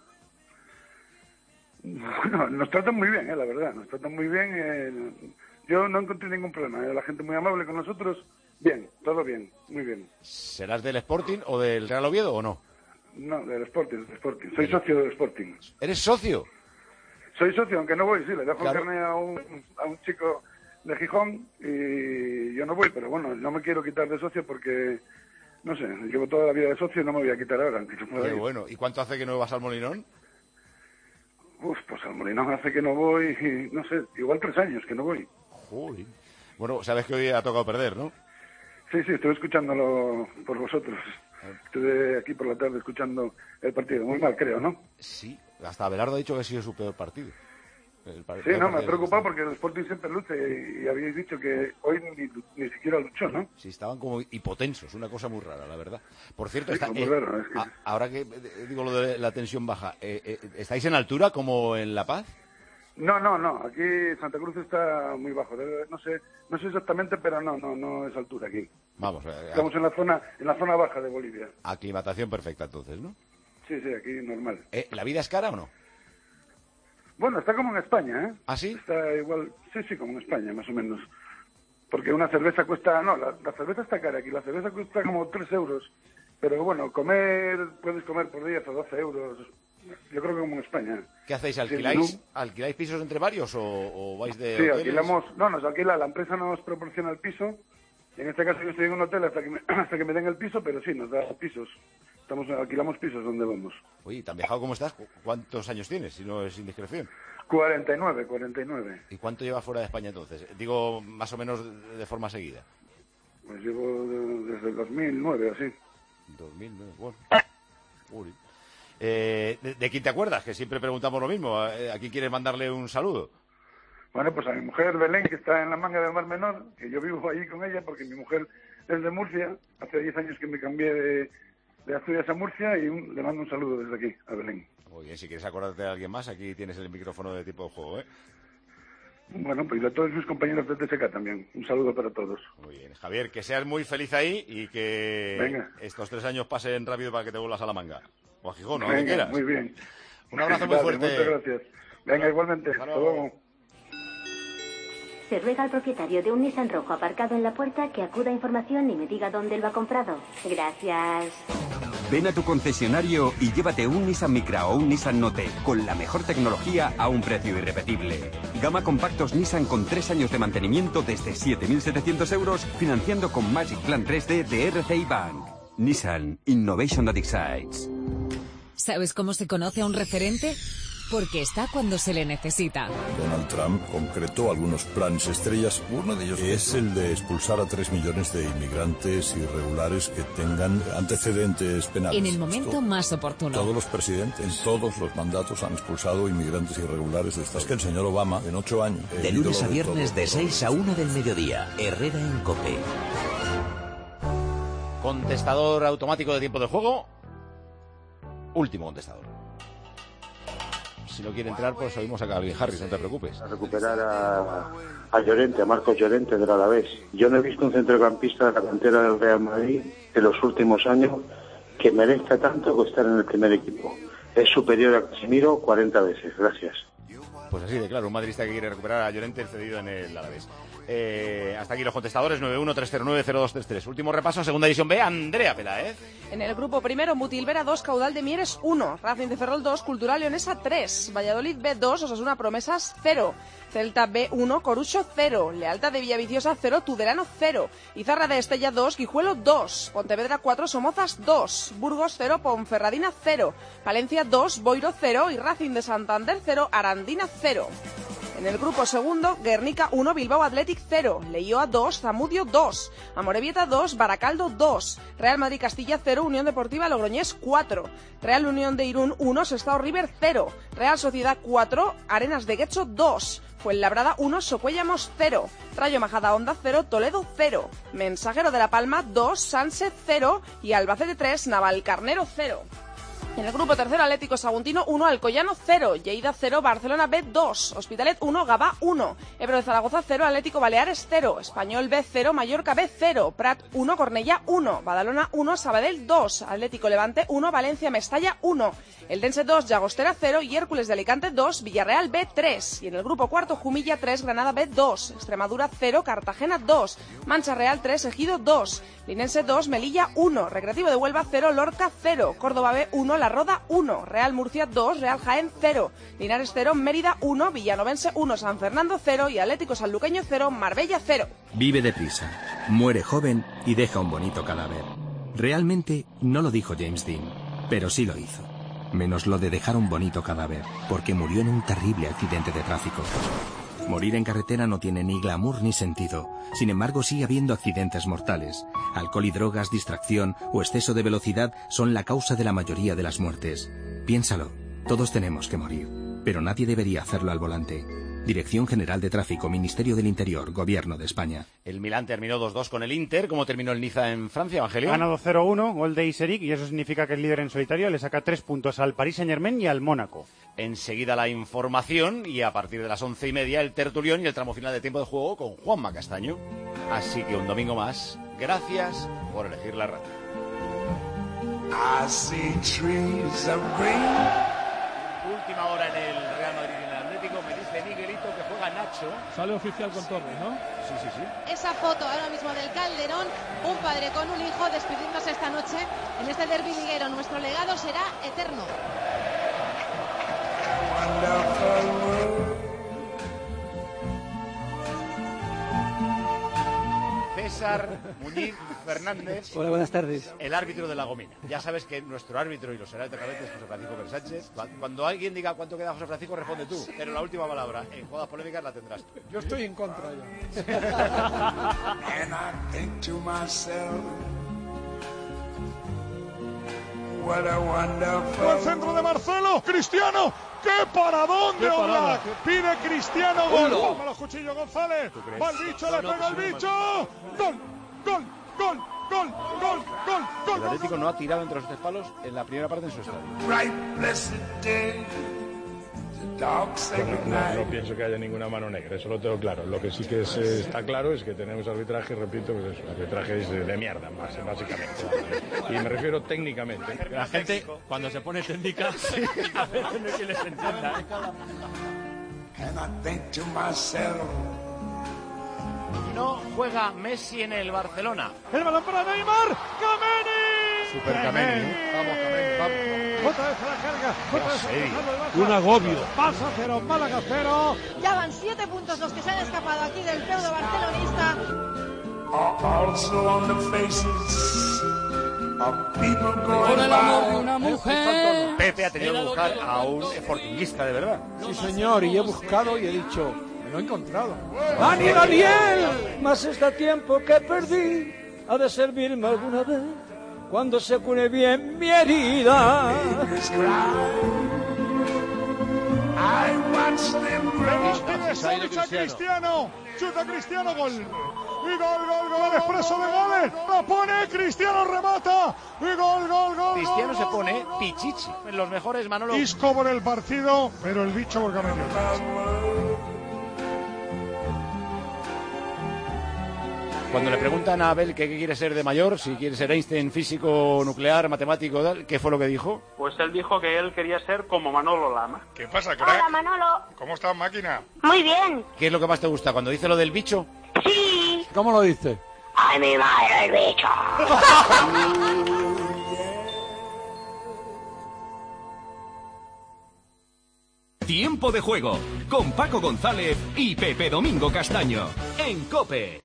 Bueno, nos tratan muy bien, la verdad. Nos tratan muy bien. Yo no encontré ningún problema. La gente muy amable con nosotros. Bien, todo bien, muy bien.
¿Serás del Sporting o del Real Oviedo o no?
No, del Sporting. Soy socio del Sporting.
¿Eres socio?
Soy socio, aunque no voy, sí. Le dejo el carnet a un chico de Gijón y yo no voy, pero bueno, no me quiero quitar de socio porque, no sé, llevo toda la vida de socio y no me voy a quitar ahora.
Qué bueno. ¿Y cuánto hace que no vas al Molinón?
Pues al Molinón hace que no voy, no sé, igual 3 años que no voy.
Joder. Bueno, sabes que hoy ha tocado perder, ¿no?
Sí, estuve escuchándolo por vosotros. Estuve aquí por la tarde escuchando el partido. Muy mal, creo, ¿no?
Sí, hasta Abelardo ha dicho que ha sido su peor partido.
Sí, no, me ha preocupado porque el Sporting siempre lucha y habíais dicho que hoy ni siquiera luchó, ¿no?
Sí, estaban como hipotensos, una cosa muy rara, la verdad. Por cierto,
sí, raro, es que...
ahora que digo lo de la tensión baja, ¿estáis en altura como en La Paz?
No, aquí Santa Cruz está muy bajo, no sé exactamente, pero no es altura aquí.
Vamos,
estamos en la zona baja de Bolivia.
Aclimatación perfecta entonces, ¿no?
Sí, aquí normal.
¿La vida es cara o no?
Bueno, está como en España, ¿eh?
¿Ah, sí?
Está igual, sí, como en España, más o menos. Porque una cerveza cuesta, la cerveza está cara aquí, la cerveza cuesta como 3 euros. Pero bueno, puedes comer por 10 o 12 euros. Yo creo que como en España.
¿Qué hacéis? ¿Alquiláis pisos entre varios o vais de hoteles?
Alquilamos, nos alquila, la empresa nos proporciona el piso. En este caso yo estoy en un hotel hasta que me den el piso, pero sí, nos da pisos. Alquilamos pisos donde vamos.
Oye, ¿tan viajado como estás? ¿Cuántos años tienes, si no es indiscreción?
49.
¿Y cuánto llevas fuera de España entonces? Digo, más o menos de forma seguida.
Pues llevo desde el 2009, así.
2009, bueno. Uy. ¿De quién te acuerdas? Que siempre preguntamos lo mismo. ¿A quién quieres mandarle un saludo?
Bueno, pues a mi mujer Belén, que está en la Manga del Mar Menor, que yo vivo allí con ella porque mi mujer es de Murcia. Hace 10 años que me cambié de Asturias a Murcia y le mando un saludo desde aquí, a Belén.
Muy bien, si quieres acordarte de alguien más, aquí tienes el micrófono de Tiempo de Juego, ¿eh?
Bueno, pues a todos mis compañeros de TSK también. Un saludo para todos.
Muy bien. Javier, que seas muy feliz ahí y que estos 3 años pasen rápido para que te vuelvas a la Manga. O a Gijón, ¿no? Donde quieras.
Muy bien.
Un abrazo muy fuerte.
Muchas gracias. Venga, igualmente. Hasta luego.
Se ruega al propietario de un Nissan rojo aparcado en la puerta que acuda a información y me diga dónde lo ha comprado. Gracias.
Ven a tu concesionario y llévate un Nissan Micra o un Nissan Note con la mejor tecnología a un precio irrepetible. Gama compactos Nissan con 3 años de mantenimiento desde 7.700 euros, financiando con Magic Plan 3D de RCI Bank. Nissan Innovation that excites.
¿Sabes cómo se conoce a un referente? Porque está cuando se le necesita.
Donald Trump concretó algunos planes estrellas. Uno de ellos es el de expulsar a 3 millones de inmigrantes irregulares que tengan antecedentes penales.
En el momento más oportuno.
Todos los presidentes, en todos los mandatos han expulsado inmigrantes irregulares de Estados Unidos. Es que el señor Obama, en 8 años...
De lunes a viernes de 6 a 1 del mediodía. Herrera en COPE.
Contestador automático de Tiempo de Juego. Último contestador. Si no quiere entrar, pues oímos a Calvin Harris, no te preocupes.
A recuperar a Llorente, a Marcos Llorente del Alavés. Yo no he visto un centrocampista de la cantera del Real Madrid en los últimos años que merezca tanto que estar en el primer equipo. Es superior a Casemiro 40 veces. Gracias.
Pues así de claro, un madridista que quiere recuperar a Llorente cedido en el Alavés. Hasta aquí los contestadores, 913090233. Último repaso, segunda división B, Andrea Peláez.
En el grupo primero, Mutilvera 2, Caudal de Mieres 1, Racing de Ferrol 2, Cultural Leonesa 3, Valladolid B 2, Osasuna Promesas 0, Celta B 1, Corucho 0, Lealtad de Villaviciosa 0, Tudelano 0, Izarra de Estella 2, Guijuelo 2, Pontevedra 4, Somozas 2, Burgos 0, Ponferradina 0, Palencia 2, Boiro 0 y Racing de Santander 0, Arandina 0. En el grupo segundo, Guernica 1, Bilbao Athletic 0, Leioa 2, Zamudio 2, Amorebieta 2, Baracaldo 2, Real Madrid Castilla 0, Unión Deportiva Logroñés 4, Real Unión de Irún 1, Sestao River 0, Real Sociedad 4, Arenas de Guecho 2, Fuenlabrada 1, Socuellamos 0, Rayo Majadahonda 0, Toledo 0, Mensajero de La Palma 2, Sanse 0 y Albacete 3, Navalcarnero 0. En el grupo tercero, Atlético Saguntino 1, Alcoyano 0, Lleida 0, Barcelona B 2, Hospitalet 1, Gavá 1, Ebro de Zaragoza 0, Atlético Baleares 0, Español B 0, Mallorca B 0, Prat 1, Cornellá 1, Badalona 1, Sabadell 2, Atlético Levante 1, Valencia Mestalla 1, Eldense 2, Llagostera 0 y Hércules de Alicante 2, Villarreal B 3. Y en el grupo cuarto, Jumilla 3, Granada B 2, Extremadura 0, Cartagena 2, Mancha Real 3, Ejido 2, Linense 2, Melilla 1, Recreativo de Huelva 0, Lorca 0, Córdoba B 1, La La Roda 1, Real Murcia 2, Real Jaén 0, Linares 0, Mérida 1, Villanovense 1, San Fernando 0 y Atlético Sanluqueño 0, Marbella 0.
Vive deprisa, muere joven y deja un bonito cadáver. Realmente no lo dijo James Dean, pero sí lo hizo. Menos lo de dejar un bonito cadáver, porque murió en un terrible accidente de tráfico. Morir en carretera no tiene ni glamour ni sentido. Sin embargo, sigue habiendo accidentes mortales. Alcohol y drogas, distracción o exceso de velocidad son la causa de la mayoría de las muertes. Piénsalo, todos tenemos que morir, pero nadie debería hacerlo al volante. Dirección General de Tráfico, Ministerio del Interior, Gobierno de España.
El Milán terminó 2-2 con el Inter. ¿Cómo terminó el Niza en Francia, Evangelio?
Ganado 0-1, gol de Iseric, y eso significa que es líder en solitario. Le saca 3 puntos al Paris Saint-Germain y al Mónaco.
Enseguida la información y a partir de las 11:30 el tertulión y el tramo final de tiempo de juego con Juanma Castaño. Así que un domingo más. Gracias por elegir la radio.
I see trees of green.
Última hora en el Real Madrid y en el Atlético. Me dice Miguelito que juega Nacho.
Sale oficial con Torres, ¿no?
Sí, sí, sí.
Esa foto ahora mismo del Calderón, un padre con un hijo despidiéndose esta noche en este derbi liguero. Nuestro legado será eterno.
César Muñiz Fernández.
Hola, buenas tardes.
El árbitro de La Gomera. Ya sabes que nuestro árbitro, y lo será eternamente, es José Francisco Sánchez. Cuando alguien diga cuánto queda José Francisco, responde tú. Pero la última palabra en jugadas polémicas la tendrás tú.
Yo estoy en contra ya.
And I think to myself, what a wonderful...
Buen centro de Marcelo. Cristiano. ¡Qué paradón de Oblak! Pide Cristiano gol. Toma los cuchillos González. Va el bicho, le pega el bicho. Gol, gol, gol, gol, gol, gol, gol.
El Atlético no ha tirado entre los 3 palos en la primera parte en su estadio.
No pienso que haya ninguna mano negra, eso lo tengo claro. Lo que sí que está claro es que tenemos arbitraje, repito, pues eso, arbitraje es de mierda, básicamente. Y me refiero técnicamente.
La gente, cuando se pone técnica, a veces no quiere entienda.
And I think to myself,
no juega Messi en el Barcelona.
El balón para Neymar. ¡Kameni!
Super Kameni. Vamos, Kameni, vamos.
Otra vez a la carga. Otra vez a
un agobio.
Barça 0, Málaga 0.
Ya van 7 puntos los que se han escapado aquí del feudo barcelonista.
also on the faces of people going
Por el amor de una mujer.
Pepe ha tenido que buscar a un sportinguista de verdad.
Sí, señor, y he buscado y he dicho, me lo he encontrado.
¡Dani Daniel! Más está tiempo que perdí, ha de servirme alguna vez cuando se cure bien mi herida.
Cristiano, chuta Cristiano, gol. Y gol, expreso de goles. La pone Cristiano, remata. Y gol.
Cristiano se pone pichichi. En los mejores, Manolo.
Isco por el partido, pero el bicho por Camello.
Cuando le preguntan a Abel qué quiere ser de mayor, si quiere ser Einstein, físico, nuclear, matemático, ¿qué fue lo que dijo?
Pues él dijo que él quería ser como Manolo Lama.
¿Qué pasa, crack?
Hola, Manolo.
¿Cómo estás, máquina?
Muy bien.
¿Qué es lo que más te gusta? ¿Cuando dice lo del bicho?
Sí.
¿Cómo lo dice?
¡Ay, mi madre, el bicho!
Tiempo de juego con Paco González y Pepe Domingo Castaño en COPE.